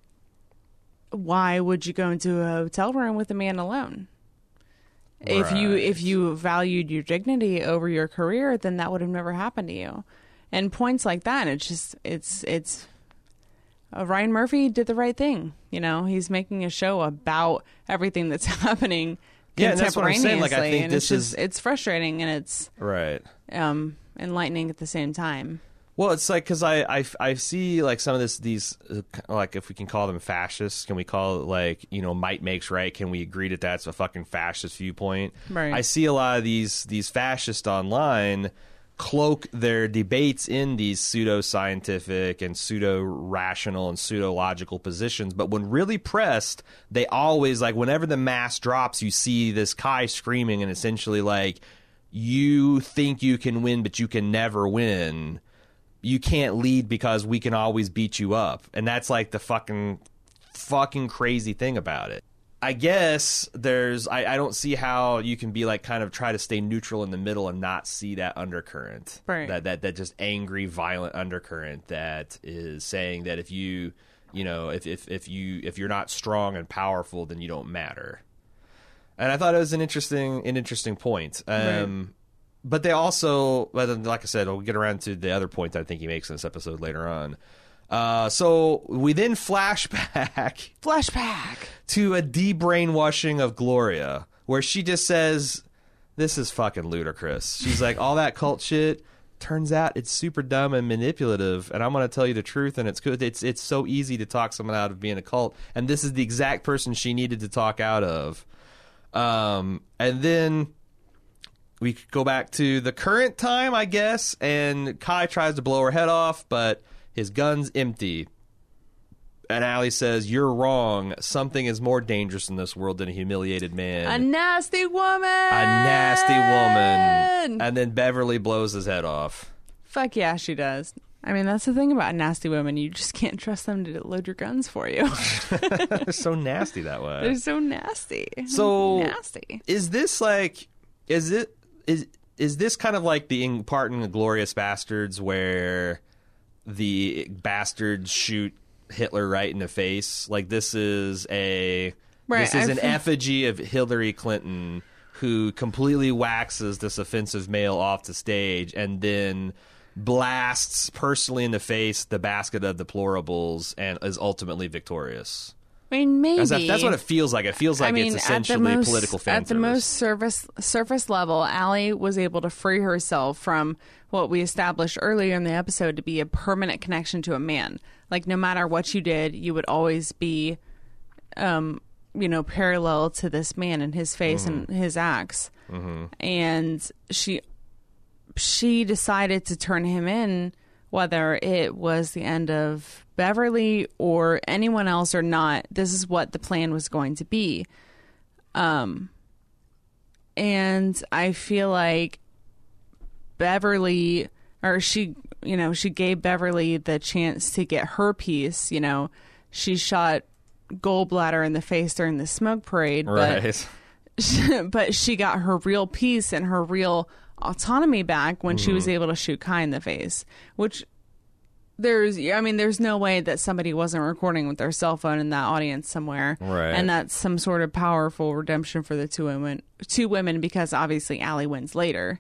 why would you go into a hotel room with a man alone? If you Right. if you valued your dignity over your career, then that would have never happened to you. And points like that, it's just it's it's. Uh, Ryan Murphy did the right thing. You know, he's making a show about everything that's happening Yeah, and that's what I'm contemporaneously, saying. Like, I think and this it's just, is- it's frustrating and it's Right. um, enlightening at the same time. Well, it's like, because I, I, I see, like, some of this, these, uh, like, if we can call them fascists, can we call it, like, you know, might makes right? Can we agree that that's a fucking fascist viewpoint? Right. I see a lot of these, these fascists online cloak their debates in these pseudo-scientific and pseudo-rational and pseudo-logical positions, but when really pressed, they always, like, whenever the mask drops, you see this Kai screaming and essentially, like, you think you can win, but you can never win. you can't lead because we can always beat you up. And that's like the fucking fucking crazy thing about it. I guess there's I, I don't see how you can be like kind of try to stay neutral in the middle and not see that undercurrent. Right. That that that just angry, violent undercurrent that is saying that if you you know, if, if, if you if you're not strong and powerful, then you don't matter. And I thought it was an interesting an interesting point. Um Right. But they also, like I said, we'll get around to the other point that I think he makes in this episode later on. Uh, so we then flashback Flashback. to a de-brainwashing of Gloria, where she just says, this is fucking ludicrous. She's like, all that cult shit, turns out it's super dumb and manipulative, and I'm going to tell you the truth, and it's good. It's, it's so easy to talk someone out of being a cult, and this is the exact person she needed to talk out of. Um, and then we go back to the current time, I guess, and Kai tries to blow her head off, but his gun's empty. And Allie says, you're wrong. Something is more dangerous in this world than a humiliated man. A nasty woman. A nasty woman. And then Beverly blows his head off. Fuck yeah, she does. I mean, that's the thing about nasty women. You just can't trust them to load your guns for you. They're so nasty that way. They're so nasty. So nasty. Is this like, is it, is, is this kind of like the in, part in the Glorious Bastards where the bastards shoot Hitler right in the face? Like this is a Right, this is I an feel- effigy of Hillary Clinton who completely waxes this offensive male off the stage and then blasts personally in the face the basket of deplorables and is ultimately victorious. I mean, maybe. That's, that's what it feels like. It feels like I mean, it's essentially at the most, political fan At the service. most surface surface level, Allie was able to free herself from what we established earlier in the episode to be a permanent connection to a man. Like, no matter what you did, you would always be, um, you know, parallel to this man and his face Mm-hmm. and his acts. Mm-hmm. And she she decided to turn him in, whether it was the end of Beverly or anyone else or not. This is what the plan was going to be. Um, and I feel like Beverly, or she, you know, she gave Beverly the chance to get her piece. You know, she shot Goldbladder in the face during the smoke parade, but Right. but she got her real peace and her real autonomy back when she was able to shoot Kai in the face, which there's, I mean, there's no way that somebody wasn't recording with their cell phone in that audience somewhere. Right. And that's some sort of powerful redemption for the two women, two women, because obviously Allie wins later.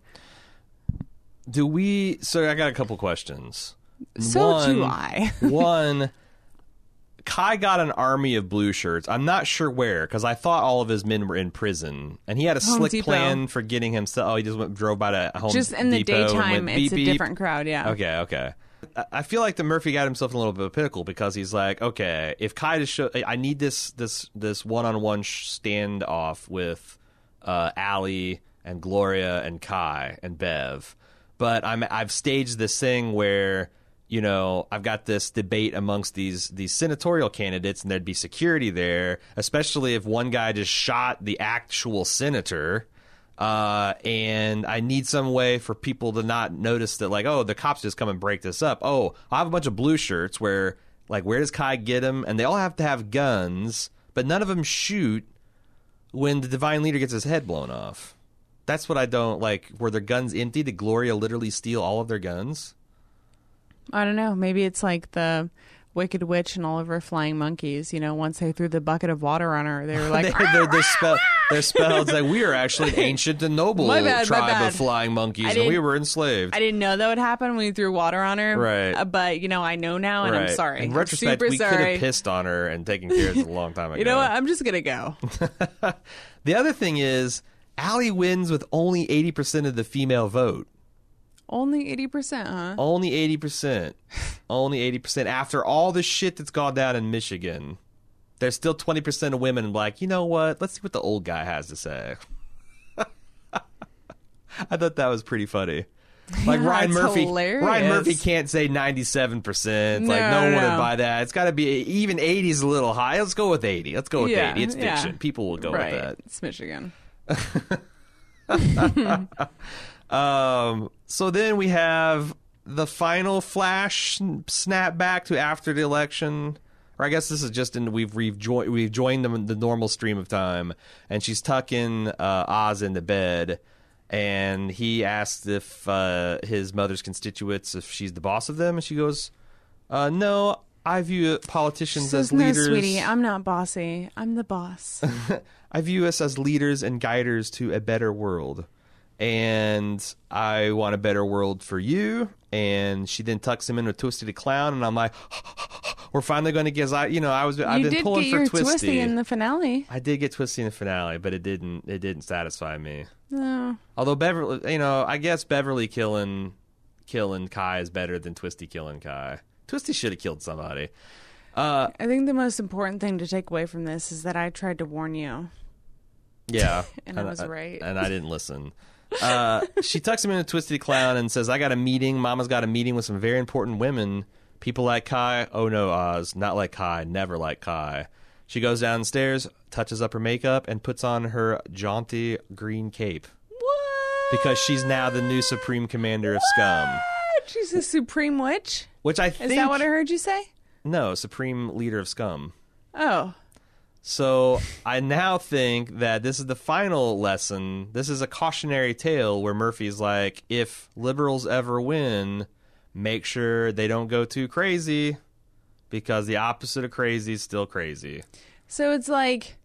Do we... So I got a couple questions. So One- do I. One, Kai got an army of blue shirts. I'm not sure where, because I thought all of his men were in prison, and he had a Home slick Depot. plan for getting himself. Oh, he just went, drove by to Home Just in the Depot and daytime, went it's beep, a beep. different crowd, yeah. Okay, okay. I- I feel like the Murphy got himself in a little bit of a pinnacle because he's like, okay, if Kai just show, I need this this this one on one standoff with uh, Allie and Gloria and Kai and Bev, but I'm I've staged this thing where, you know, I've got this debate amongst these these senatorial candidates, and there'd be security there, especially if one guy just shot the actual senator. Uh, and I need some way for people to not notice that, like, oh, the cops just come and break this up. Oh, I have a bunch of blue shirts where, like, where does Kai get them? And they all have to have guns, but none of them shoot when the Divine Leader gets his head blown off. That's what I don't like. Were their guns empty? Did Gloria literally steal all of their guns? I don't know. Maybe it's like the Wicked Witch and all of her flying monkeys. You know, once they threw the bucket of water on her, they were like, they, they're, they're, spell, they're spelled like, we are actually an ancient and noble My bad, my tribe bad. of flying monkeys, I and we didn't- were enslaved. I didn't know that would happen when you threw water on her. Right. Uh, but, you know, I know now, and I'm Right. sorry. In I'm retrospect, super we could sorry. have pissed on her and taken care of it a long time ago. You know what? I'm just going to go. The other thing is, Allie wins with only eighty percent of the female vote. Only eighty percent, huh? Only eighty percent. Only eighty percent. After all the shit that's gone down in Michigan, there's still twenty percent of women like, you know what? Let's see what the old guy has to say. I thought that was pretty funny. Like Yeah, Ryan it's Murphy, hilarious. Ryan Murphy can't say ninety-seven percent. Like No, no one no. would buy that. It's got to be even eighty is a little high. Let's go with eighty. Let's go with Yeah, eighty. It's yeah. fiction. People will go right. with that. It's Michigan. Um, so then we have the final flash snap back to after the election, or I guess this is just in we've we've, jo- we've joined them in the normal stream of time, and she's tucking uh, Oz into bed, and he asks if uh, his mother's constituents if she's the boss of them, and she goes, uh, "No, I view politicians Says, as leaders." No, sweetie, I'm not bossy. I'm the boss. I view us as leaders and guiders to a better world. And I want a better world for you. And she then tucks him in with Twisty the Clown, and I'm like, we're finally going to get. I, you know, I was. I've you been did pulling get for your Twisty. Twisty in the finale. I did get Twisty in the finale, but it didn't. It didn't satisfy me. No. Although Beverly, you know, I guess Beverly killing, killing Kai is better than Twisty killing Kai. Twisty should have killed somebody. Uh, I think the most important thing to take away from this is that I tried to warn you. Yeah, and I was right. And I didn't listen. Uh, she tucks him in a Twisty Clown and says, I got a meeting. Mama's got a meeting with some very important women. People like Kai. Oh, no, Oz. Not like Kai. Never like Kai. She goes downstairs, touches up her makeup, and puts on her jaunty green cape. What? Because she's now the new Supreme Commander of Scum. What? She's a Supreme Witch? Which I think... Is that what I heard you say? No, Supreme Leader of Scum. Oh. So I now think that this is the final lesson. This is a cautionary tale where Murphy's like, if liberals ever win, make sure they don't go too crazy, because the opposite of crazy is still crazy. So it's like,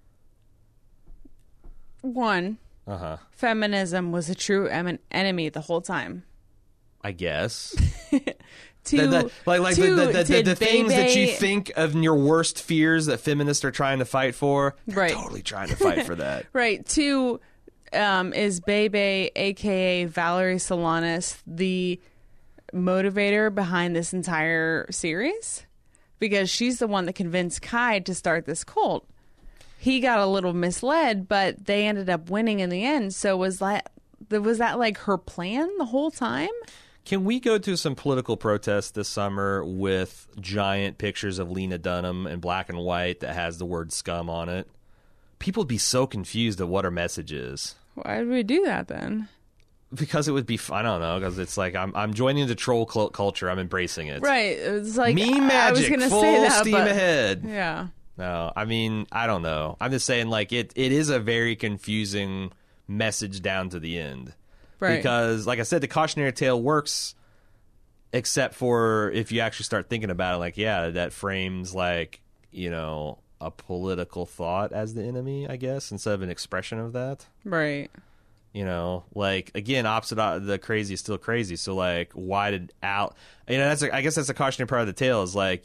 one, uh-huh. feminism was a true em- enemy the whole time. I guess. Two, the, the, like like two, the, the, the, the things Bebe... that you think of in your worst fears that feminists are trying to fight for, they're right. totally trying to fight for that. Right. Two, um, is Bebe, a k a. Valerie Solanas, the motivator behind this entire series? Because she's the one that convinced Kai to start this cult. He got a little misled, but they ended up winning in the end. So was that, was that like her plan the whole time? Can we go to some political protests this summer with giant pictures of Lena Dunham in black and white that has the word scum on it? People would be so confused at what her message is. Why would we do that then? Because it would be, I don't know, because it's like I'm I'm joining the troll cult culture. I'm embracing it. Right. It's like meme magic, I was gonna full say that, steam but, ahead. Yeah. No, I mean, I don't know. I'm just saying, like, it, it is a very confusing message down to the end. Right. Because, like I said, the cautionary tale works, except for if you actually start thinking about it. Like, yeah, that frames, like, you know, a political thought as the enemy, I guess, instead of an expression of that. Right. You know, like, again, opposite of the crazy is still crazy. So, like, why did Al... You know, that's a, I guess that's the cautionary part of the tale is, like,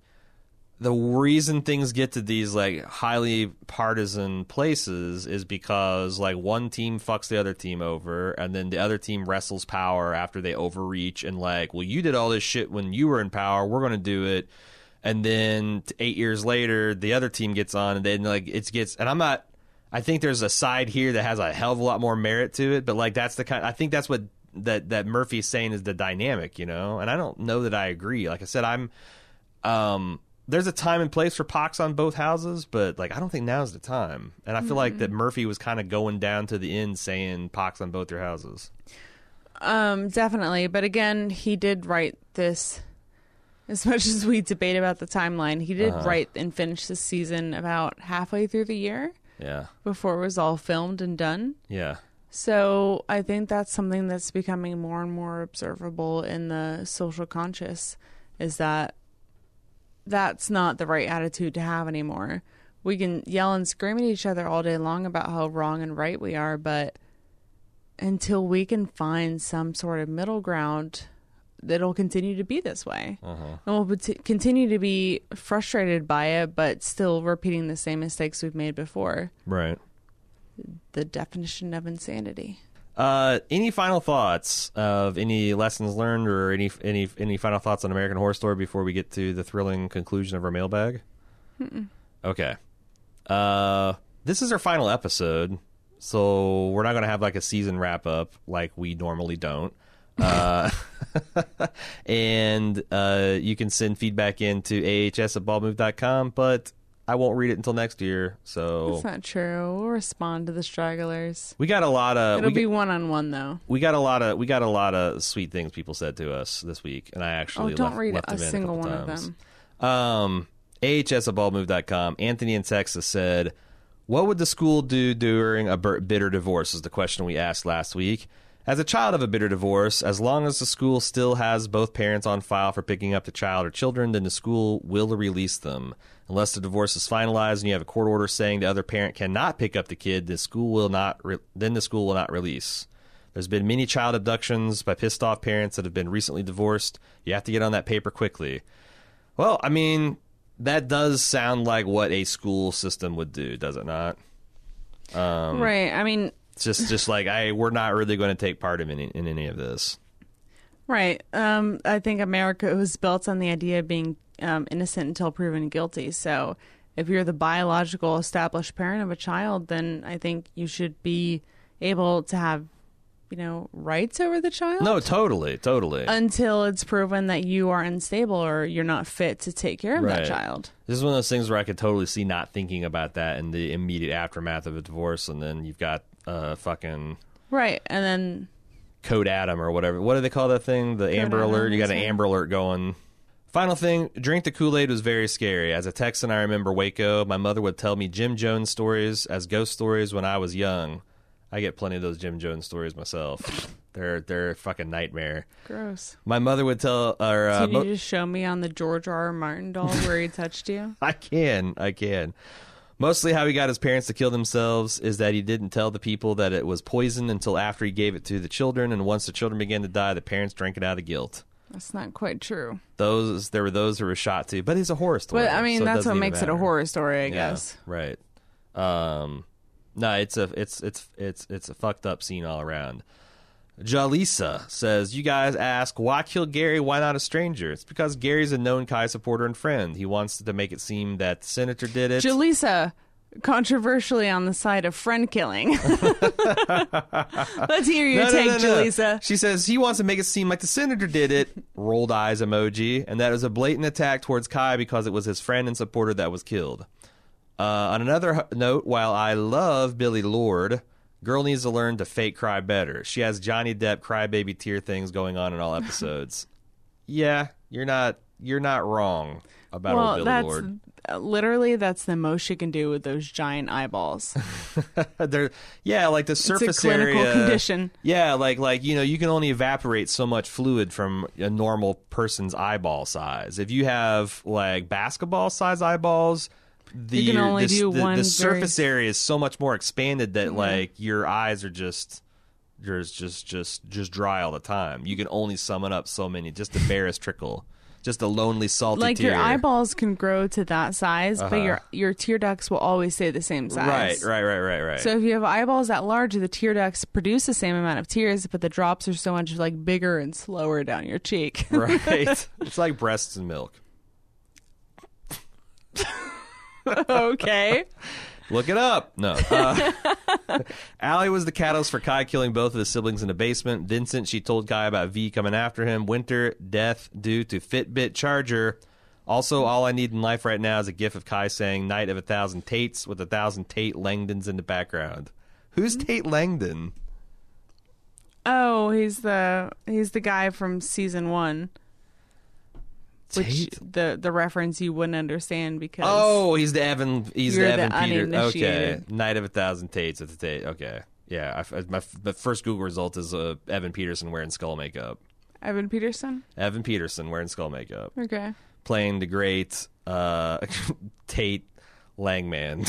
the reason things get to these, like, highly partisan places is because, like, one team fucks the other team over, and then the other team wrestles power after they overreach, and, like, well, you did all this shit when you were in power, we're going to do it. And then eight years later, the other team gets on, and then, like, it gets... And I'm not... I think there's a side here that has a hell of a lot more merit to it, but, like, that's the kind... I think that's what that, that Murphy's saying is the dynamic, you know? And I don't know that I agree. Like I said, I'm... um. There's a time and place for pox on both houses, but, like, I don't think now's the time. And I feel mm-hmm. like that Murphy was kind of going down to the end saying pox on both your houses. Um, definitely. But again, he did write this, as much as we debate about the timeline, he did uh-huh. write and finish this season about halfway through the year. Yeah. Before it was all filmed and done. Yeah. So I think that's something that's becoming more and more observable in the social conscious, is that that's not the right attitude to have anymore. We can yell and scream at each other all day long about how wrong and right we are, but until we can find some sort of middle ground, it'll continue to be this way. Uh-huh. And we'll t- continue to be frustrated by it, but still repeating the same mistakes we've made before. Right. The definition of insanity. Uh, any final thoughts of any lessons learned, or any any any final thoughts on American Horror Story before we get to the thrilling conclusion of our mailbag? Mm-mm. Okay. Uh, this is our final episode, so we're not going to have like a season wrap up like we normally don't. Uh, and uh, you can send feedback in to A H S at baldmove dot com, but I won't read it until next year. So That's not true. We'll respond to the stragglers. we got a lot of. It'll we be got, one on one though. we got a lot of. We got a lot of sweet things people said to us this week, and I actually Oh, don't left, read left a them in single couple one times. of them. Um, A H S at bald move dot com. Anthony in Texas said, "What would the school do during a bir- bitter divorce?" is the question we asked last week. As a child of a bitter divorce, as long as the school still has both parents on file for picking up the child or children, then the school will release them. Unless the divorce is finalized and you have a court order saying the other parent cannot pick up the kid, the school will not. Re- then the school will not release. There's been many child abductions by pissed off parents that have been recently divorced. You have to get on that paper quickly. Well, I mean, that does sound like what a school system would do, does it not? Um, Right. I mean, It's just, just like, I, we're not really going to take part in any, in any of this. right. Um, I think America was built on the idea of being um, innocent until proven guilty. So if you're the biological established parent of a child, then I think you should be able to have, you know, rights over the child. No, totally, totally. Until it's proven that you are unstable or you're not fit to take care of Right. that child. This is one of those things where I could totally see not thinking about that in the immediate aftermath of a divorce, and then you've got uh, fucking Right. And then Code Adam or whatever. What do they call that thing? The Amber Adam, Alert. You got an yeah. Amber Alert going. Final thing, drink the Kool-Aid was very scary. As a Texan, I remember Waco. My mother would tell me Jim Jones stories as ghost stories when I was young. I get plenty of those Jim Jones stories myself. They're they're a fucking nightmare. gross. My mother would tell, or uh, Can you mo- just show me on the George R. R. Martin doll where he touched you? I can, I can. Mostly how he got his parents to kill themselves is that he didn't tell the people that it was poison until after he gave it to the children, and once the children began to die, the parents drank it out of guilt. That's not quite true. Those there were those who were shot too, but it's a horror story. But I mean, so it that's doesn't what even makes it a matter. horror story, I Yeah, guess. right. Um, no, it's a it's it's it's it's a fucked up scene all around. Jalisa says, "You guys ask why kill Gary? Why not a stranger? It's because Gary's a known Kai supporter and friend. He wants to make it seem that the senator did it." Jaleesa, controversially on the side of friend killing. Let's hear your No, no, take, no, no. Jaleesa. She says he wants to make it seem like the senator did it. Rolled eyes emoji, and that it was a blatant attack towards Kai because it was his friend and supporter that was killed. Uh, on another h- note, while I love Billy Lord, girl needs to learn to fake cry better. She has Johnny Depp crybaby tear things going on in all episodes. Yeah, you're not you're not wrong about Well, old Billy that's Lord. uh, literally that's the most she can do with those giant eyeballs. They're, yeah, like the It's surface a clinical area. condition. Yeah, like like you know, you can only evaporate so much fluid from a normal person's eyeball size. If you have like basketball size eyeballs, the You can only the, do the, one the very- surface area is so much more expanded that like your eyes are just there's just just just dry all the time. You can only summon up so many, just the barest trickle, just a lonely salty Like tear. your eyeballs can grow to that size, but your your tear ducts will always stay the same size. Right, right, right, right, right. So if you have eyeballs that large, the tear ducts produce the same amount of tears, but the drops are so much like bigger and slower down your cheek. Right, it's like breasts and milk. Okay. Look it up. No. Uh, Allie was the catalyst for Kai killing both of his siblings in the basement. Vincent, she told Kai about V coming after him. Winter, death due to Fitbit charger. Also, all I need in life right now is a gif of Kai saying Night of a Thousand Tates with a thousand Tate Langdons in the background. Who's Tate Langdon? Oh, he's the he's the guy from season one. Which Tate? the the reference you wouldn't understand because Oh, he's the Evan. He's You're the the Evan Peter. Okay, uninitiated. Night of a Thousand Tates with the Tate. Okay, yeah. I, my the first Google result is uh, Evan Peterson wearing skull makeup. Evan Peterson. Evan Peterson wearing skull makeup, Okay. playing the great uh, Tate Langman.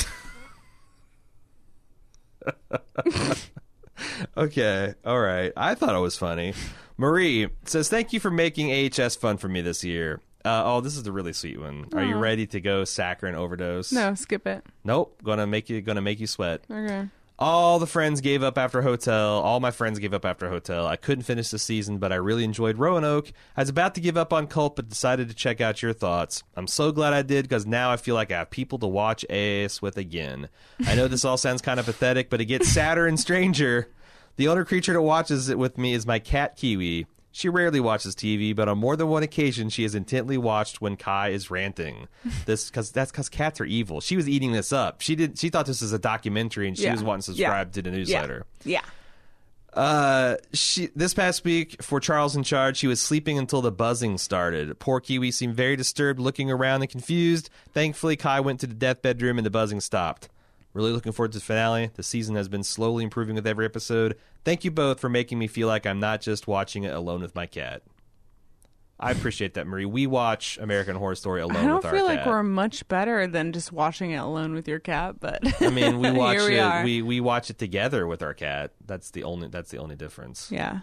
Okay, all right. I thought it was funny. Marie says, "Thank you for making A H S fun for me this year." Uh, oh, this is the really sweet one. Are you Aw. ready to go saccharine overdose? No, skip it. Nope. Gonna make you. Gonna make you sweat. Okay. All the friends gave up after Hotel. All my friends gave up after Hotel. I couldn't finish the season, but I really enjoyed Roanoke. I was about to give up on Cult, but decided to check out your thoughts. I'm so glad I did, because now I feel like I have people to watch A S with again. I know this all sounds kind of pathetic, but it gets sadder and stranger. The only creature that watches it with me is my cat Kiwi. She rarely watches T V, but on more than one occasion, she has intently watched when Kai is ranting. This because that's because cats are evil. She was eating this up. She did. She thought this was a documentary, and she Yeah. was wanting to subscribe Yeah. to the newsletter. Yeah. Uh, she this past week for Charles in Charge, she was sleeping until the buzzing started. Poor Kiwi seemed very disturbed, looking around and confused. Thankfully, Kai went to the death bedroom and the buzzing stopped. Really looking forward to the finale. The season has been slowly improving with every episode. Thank you both for making me feel like I'm not just watching it alone with my cat. I appreciate that, Marie. We watch American Horror Story alone I don't with our feel cat. like we're much better than just watching it alone with your cat, but I mean, we watch here we it. are. We we watch it together with our cat. That's the only. That's the only difference. Yeah.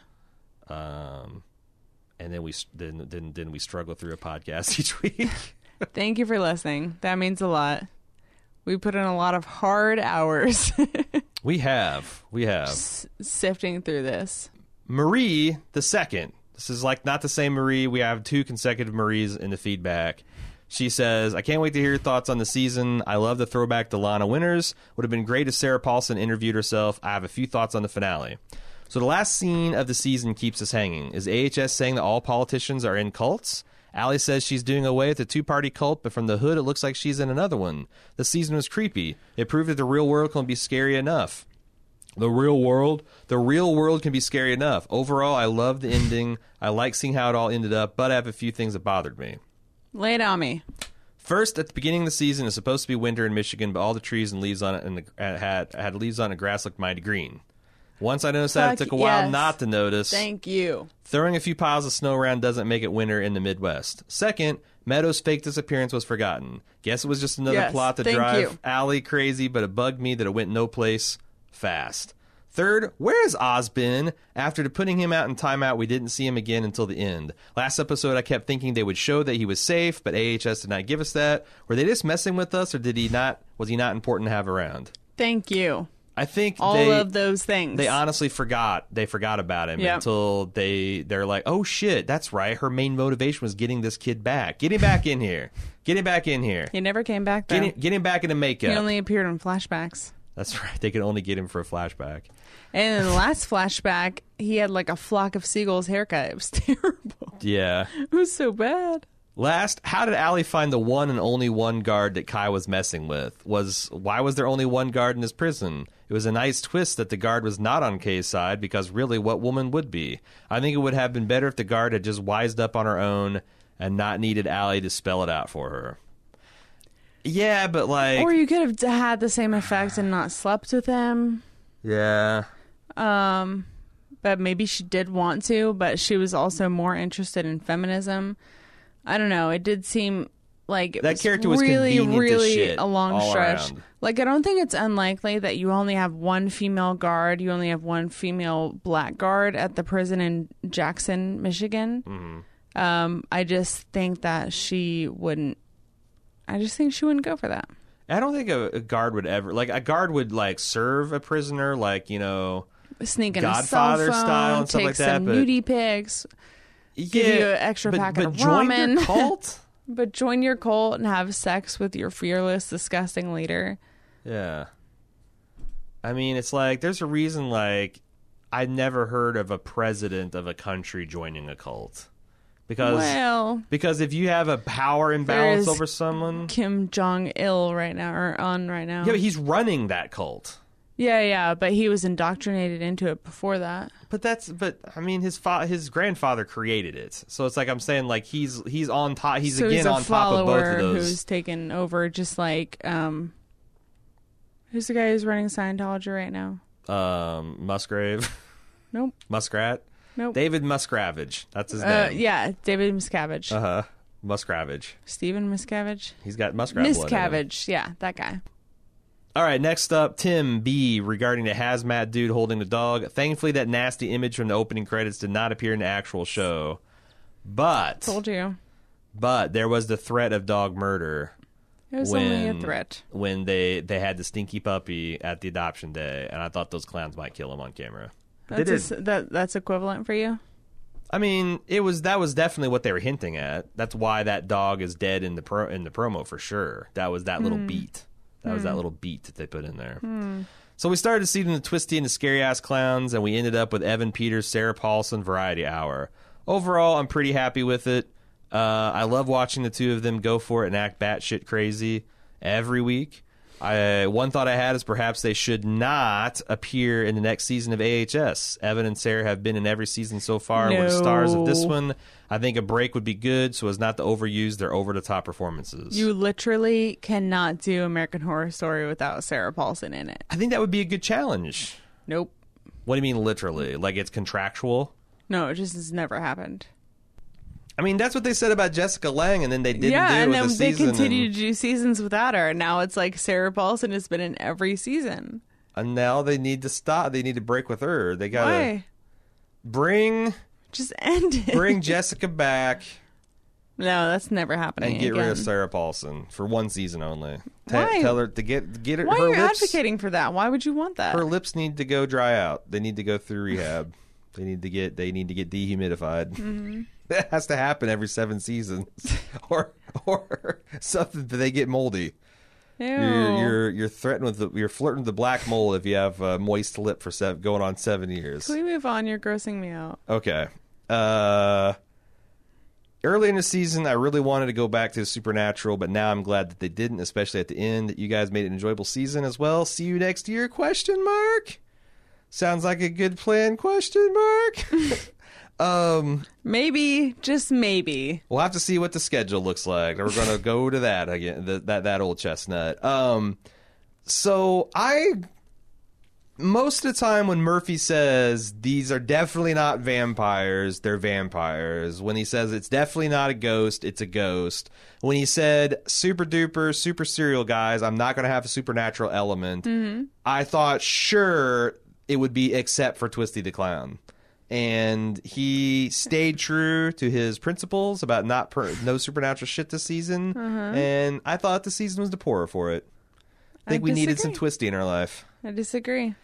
Um, and then we s- then then then we struggle through a podcast each week. Thank you for listening. That means a lot. We put in a lot of hard hours we have we have s- sifting through this. Marie the second. This is like not the same Marie. We have two consecutive Maries in the feedback. She says, I can't wait to hear your thoughts on the season. I love the throwback to Lana Winters. Would have been great if Sarah Paulson interviewed herself. I have a few thoughts on the finale. So the last scene of the season keeps us hanging. Is A H S saying that all politicians are in cults? Allie says she's doing away with the two-party cult, but from the hood it looks like she's in another one. The season was creepy. It proved that the real world can be scary enough. The real world? The real world can be scary enough. Overall, I love the ending. I like seeing how it all ended up, but I have a few things that bothered me. Lay it on me. First, at the beginning of the season, it's supposed to be winter in Michigan, but all the trees and leaves on it and the, had had leaves on the grass looked mighty green. Once I noticed that, it Fuck took a while yes. not to notice. Thank you. Throwing a few piles of snow around doesn't make it winter in the Midwest. Second, Meadows' fake disappearance was forgotten. Guess it was just another Yes, plot to thank drive you. Allie crazy, but it bugged me that it went no place fast. Third, where's Oz been? After putting him out in timeout, we didn't see him again until the end. Last episode, I kept thinking they would show that he was safe, but A H S did not give us that. Were they just messing with us, or did he not? Was he not important to have around? Thank you. I think All they, of those things. They honestly forgot. They forgot about him Yep. until they they're like, oh shit, that's right. Her main motivation was getting this kid back. Get him back in here. Get him back in here. He never came back, though. Get him, get him back into makeup. He only appeared in flashbacks. That's right. They could only get him for a flashback. And in the last flashback, he had like a flock of seagulls haircut. It was terrible. Yeah. It was so bad. Last, how did Allie find the one and only one guard that Kai was messing with? Was why was there only one guard in his prison? It was a nice twist that the guard was not on Kay's side, because really, what woman would be? I think it would have been better if the guard had just wised up on her own and not needed Allie to spell it out for her. Yeah, but like, Or you could have had the same effect and not slept with him. yeah, Um, but maybe she did want to, but she was also more interested in feminism. I don't know. It did seem like it That was character was really, convenient as really shit a long all stretch. around. Like, I don't think it's unlikely that you only have one female guard. You only have one female black guard at the prison in Jackson, Michigan. Mm-hmm. Um, I just think that she wouldn't. I just think she wouldn't go for that. I don't think a, a guard would ever like a guard would like serve a prisoner, like, you know, Sneak in Godfather a cell phone, style and stuff take like that, some but- nudie pics, give yeah, you an extra but, packet but of join ramen. your cult. But join your cult and have sex with your fearless, disgusting leader. Yeah. I mean, it's like, there's a reason, like, I never heard of a president of a country joining a cult. Because Well, because if you have a power imbalance There's over someone... Kim Jong Il right now, or on right now. Yeah, but he's running that cult. yeah, yeah, but he was indoctrinated into it before that. But that's, but I mean, his fa- his grandfather created it, so it's like I'm saying, like he's he's on top. He's so again he's a on top of both follower of those. who's taken over, just like um, who's the guy who's running Scientology right now? Um, Musgrave, Nope, Muskrat, nope. David Muscravage. That's his Uh, name. yeah, David Miscavige, Uh huh. Muscravage. Stephen Miscavige, He's got muskrat blood in him. Miscavige. Yeah, that guy. All right, next up, Tim B. regarding the hazmat dude holding the dog. Thankfully, that nasty image from the opening credits did not appear in the actual show. But, Told you, but there was the threat of dog murder it was when only a threat. when they, they had the stinky puppy at the adoption day, and I thought those clowns might kill him on camera. They That's did. a, that that's equivalent for you. I mean, it was that was definitely what they were hinting at. That's why that dog is dead in the pro, in the promo for sure. That was that little beat. That was that little beat that they put in there. So we started seeing the twisty and the scary ass clowns, and we ended up with Evan Peters, Sarah Paulson variety hour. overall, I'm pretty happy with it. Uh, I love watching the two of them go for it and act batshit crazy every week. I, one thought I had is perhaps they should not appear in the next season of A H S. Evan and Sarah have been in every season so far. No. We're the stars of this one. I think a break would be good so as not to overuse their over-the-top performances. You literally cannot do American Horror Story without Sarah Paulson in it. I think that would be a good challenge. Nope. What do you mean literally? Like it's contractual? No, it just has never happened. I mean, that's what they said about Jessica Lange, and then they didn't yeah, do it and with then the they season. continue and, to do seasons without her. And now it's like Sarah Paulson has been in every season. and now they need to stop. They need to break with her. They gotta Why? bring Just end it. bring Jessica back No, that's never happening and get again. rid of Sarah Paulson for one season only. Te- Why? Tell her to get get her. Why her are you lips, advocating for that? Why would you want that? Her lips need to go dry out. They need to go through rehab. They need to get they need to get dehumidified. Mm-hmm. That has to happen every seven seasons, or or something that they get moldy. Ew. You're, you're you're threatened with the, you're flirting with the black mold if you have a moist lip for seven, going on seven years. Can we move on? You're grossing me out. Okay. Uh, early in the season, I really wanted to go back to the Supernatural, but now I'm glad that they didn't, especially at the end. That you guys made an enjoyable season as well. See you next year? Question mark. Sounds like a good plan? Question mark. um, Maybe, just maybe. we'll have to see what the schedule looks like. We're going to go to that again. The, that that old chestnut. Um, so I. Most of the time when Murphy says these are definitely not vampires, they're vampires. When he says it's definitely not a ghost, it's a ghost. When he said super duper, super serial guys, I'm not going to have a supernatural element, mm-hmm. I thought sure it would be except for Twisty the Clown. And he stayed true to his principles about not per- no supernatural shit this season. Uh-huh. And I thought the season was the poorer for it. I think I we needed some disagree. Twisty in our life. I disagree.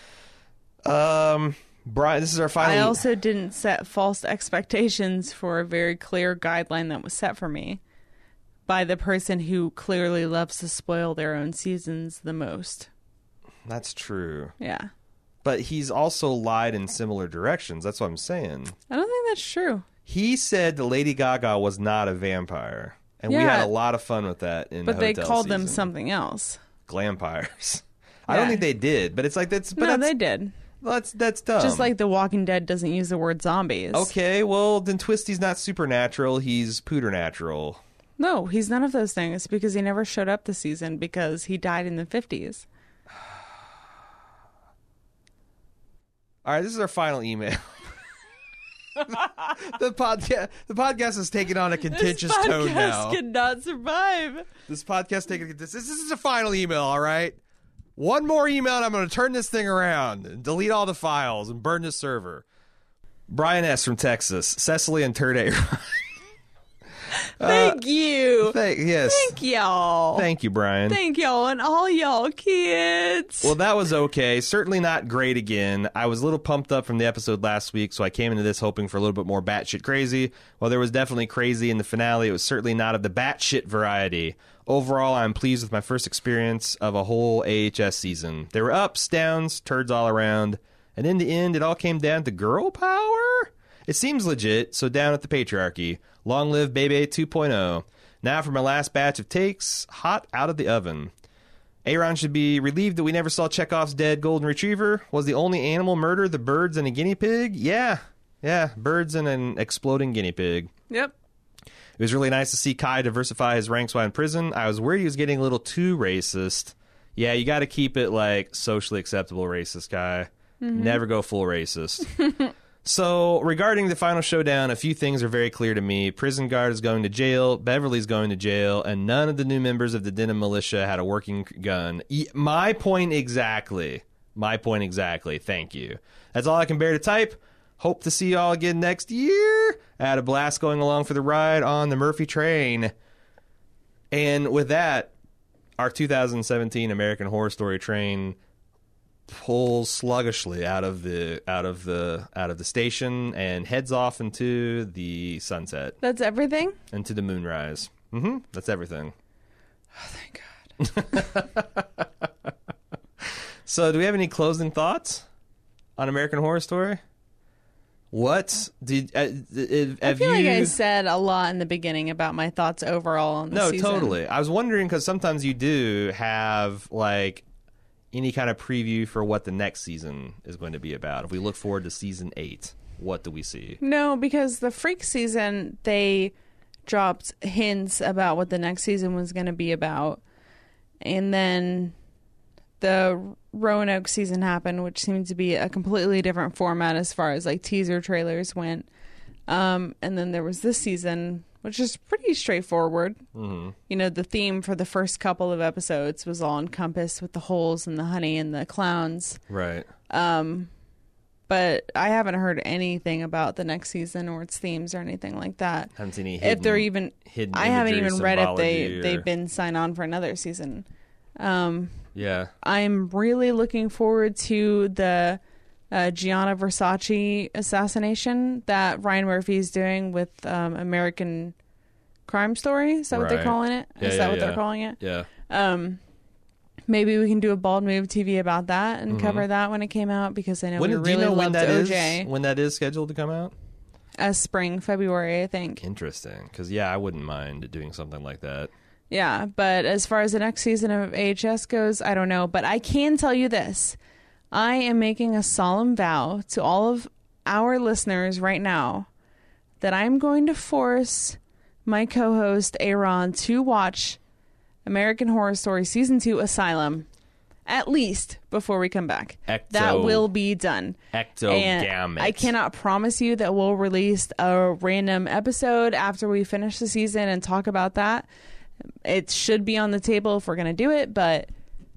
Um, Brian, this is our final. I also didn't set false expectations for a very clear guideline that was set for me by the person who clearly loves to spoil their own seasons the most. That's true. Yeah. But he's also lied in similar directions. That's what I'm saying. I don't think that's true. He said the Lady Gaga was not a vampire. And we Yeah. had a lot of fun with that in But the they hotel called them season. something else. Glampires. I Yeah. don't think they did, but it's like that's but No, that's, they did. that's that's dumb. Just like The Walking Dead doesn't use the word zombies. Okay, well then Twisty's not supernatural, he's pooternatural. No, he's none of those things because he never showed up this season because he died in the fifties. All right, this is our final email. the podcast the podcast is taking on a contentious this tone now. podcast cannot survive. This podcast taking this. This is a final email. All right, one more email, and I'm going to turn this thing around and delete all the files and burn this server. Brian S. from Texas, Cecily and Turd A. Thank you. Thank yes, Thank y'all. thank you, Brian. Thank y'all and all y'all kids. Well, that was okay. Certainly not great again. I was a little pumped up from the episode last week, so I came into this hoping for a little bit more batshit crazy. While there was definitely crazy in the finale, it was certainly not of the batshit variety. Overall, I'm pleased with my first experience of a whole A H S season. There were ups, downs, turds all around, and in the end, it all came down to girl power? It seems legit, so down at the patriarchy. Long live Bebe two point oh. Now for my last batch of takes, hot out of the oven. Aaron should be relieved that we never saw Chekhov's dead golden retriever. Was the only animal murder the birds and a guinea pig? Yeah. Yeah, birds and an exploding guinea pig. Yep. It was really nice to see Kai diversify his ranks while in prison. I was worried he was getting a little too racist. Yeah, you got to keep it, like, socially acceptable racist, Kai. Mm-hmm. Never go full racist. So, regarding the final showdown, a few things are very clear to me. Prison guard is going to jail, Beverly's going to jail, and none of the new members of the Denham militia had a working gun. E- my point exactly. My point exactly. Thank you. That's all I can bear to type. Hope to see you all again next year. I had a blast going along for the ride on the Murphy train. And with that, our two thousand seventeen American Horror Story train pulls sluggishly out of the out of the out of the station and heads off into the sunset, That's everything? into the moonrise. Mm-hmm. That's everything. Oh, thank God. So, do we have any closing thoughts on American Horror Story? What did uh, have I feel you? like I said a lot in the beginning about my thoughts overall on the no, season. totally. I was wondering because sometimes you do have like any kind of preview for what the next season is going to be about. If we look forward to season eight, what do we see? No, because the Freak season, they dropped hints about what the next season was going to be about. And then the Roanoke season happened, which seemed to be a completely different format as far as like teaser trailers went. Um, and then there was this season, which is pretty straightforward. Mm-hmm. You know, the theme for the first couple of episodes was all encompassed with the holes and the honey and the clowns. Right. Um, but I haven't heard anything about the next season or its themes or anything like that. Haven't seen any hidden, if they're even, hidden I haven't imagery, even read if they symbology, or- they've been signed on for another season. Um, Yeah. I'm really looking forward to the uh, Gianna Versace assassination that Ryan Murphy's doing with um, American Crime Story. Is that what they're Right. calling it? Yeah, Is yeah, that what yeah. they're calling it? Yeah. Um, maybe we can do a Bald Move T V about that and cover that when it came out, because I know When, we do really you know when loved that O is? J. When that is scheduled to come out? Uh, spring, February, I think. Interesting. Because yeah, I wouldn't mind doing something like that. Yeah, but as far as the next season of A H S goes, I don't know. But I can tell you this. I am making a solemn vow to all of our listeners right now that I'm going to force my co-host, Aaron, to watch American Horror Story Season two Asylum, at least before we come back. Ecto- that will be done. Ectogamete. And I cannot promise you that we'll release a random episode after we finish the season and talk about that. It should be on the table if we're going to do it, but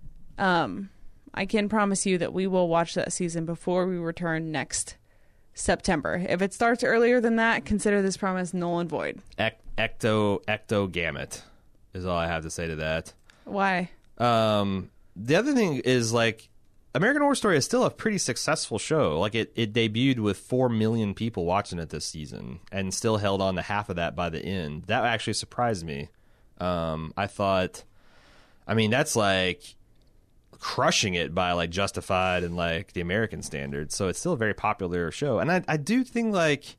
um, I can promise you that we will watch that season before we return next September. If it starts earlier than that, consider this promise null and void. Ec- ecto ectogamete is all I have to say to that. Why? Um, the other thing is like American Horror Story is still a pretty successful show. Like it, it debuted with four million people watching it this season and still held on to half of that by the end. That actually surprised me. Um, I thought, I mean, that's like crushing it by like Justified and like the American standards. So it's still a very popular show. And I, I do think like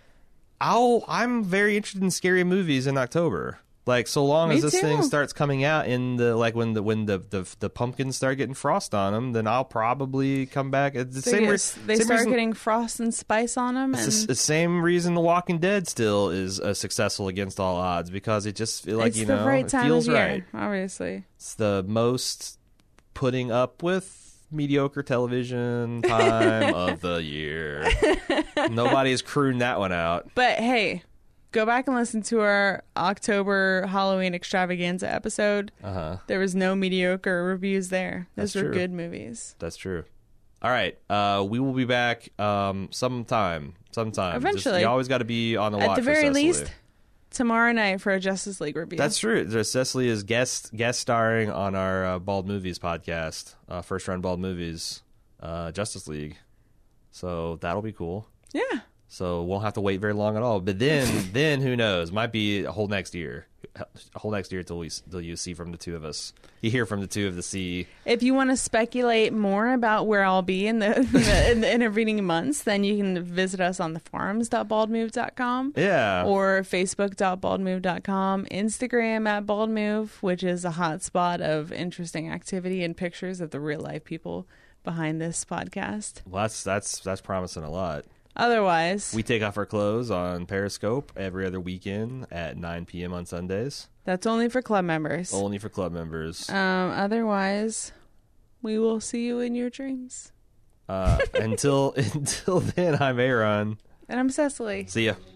I'll, I'm very interested in scary movies in October. Like so long Me as this too. thing starts coming out in the like when the when the the, the pumpkins start getting frost on them, then I'll probably come back. It's the They, same. get- re- they same start reason, getting frost and spice on them. it's And the, the same reason The Walking Dead still is uh, successful against all odds because it just like it's you the know right it time feels of year, right. obviously. It's the most putting up with mediocre television time of the year. Nobody's crooned that one out. But hey, go back and listen to our October Halloween extravaganza episode. Uh-huh. There was no mediocre reviews there. Those That's were true. good movies. That's true. All right. Uh, we will be back um, sometime. Sometime. Just- Eventually. you always got to be on the watch At the for very Cecily. least, tomorrow night for a Justice League review. That's true. There's Cecily is guest guest starring on our uh, Bald Movies podcast, uh, First Run Bald Movies, uh, Justice League. So that'll be cool. Yeah. So won't have to wait very long at all. But then, then who knows? Might be a whole next year, a whole next year till we till you see from the two of us. You hear from the two of the C. If you want to speculate more about where I'll be in the, in the, in the intervening months, then you can visit us on the forums dot bald move dot com. Yeah. Or facebook dot bald move dot com, Instagram at baldmove, which is a hotspot of interesting activity and pictures of the real life people behind this podcast. Well, that's that's that's promising a lot. Otherwise, We take off our clothes on Periscope every other weekend at nine p.m. on Sundays. that's only for club members. Only for club members. Um, otherwise, we will see you in your dreams. Uh, until until then, I'm Aaron. And I'm Cecily. See ya.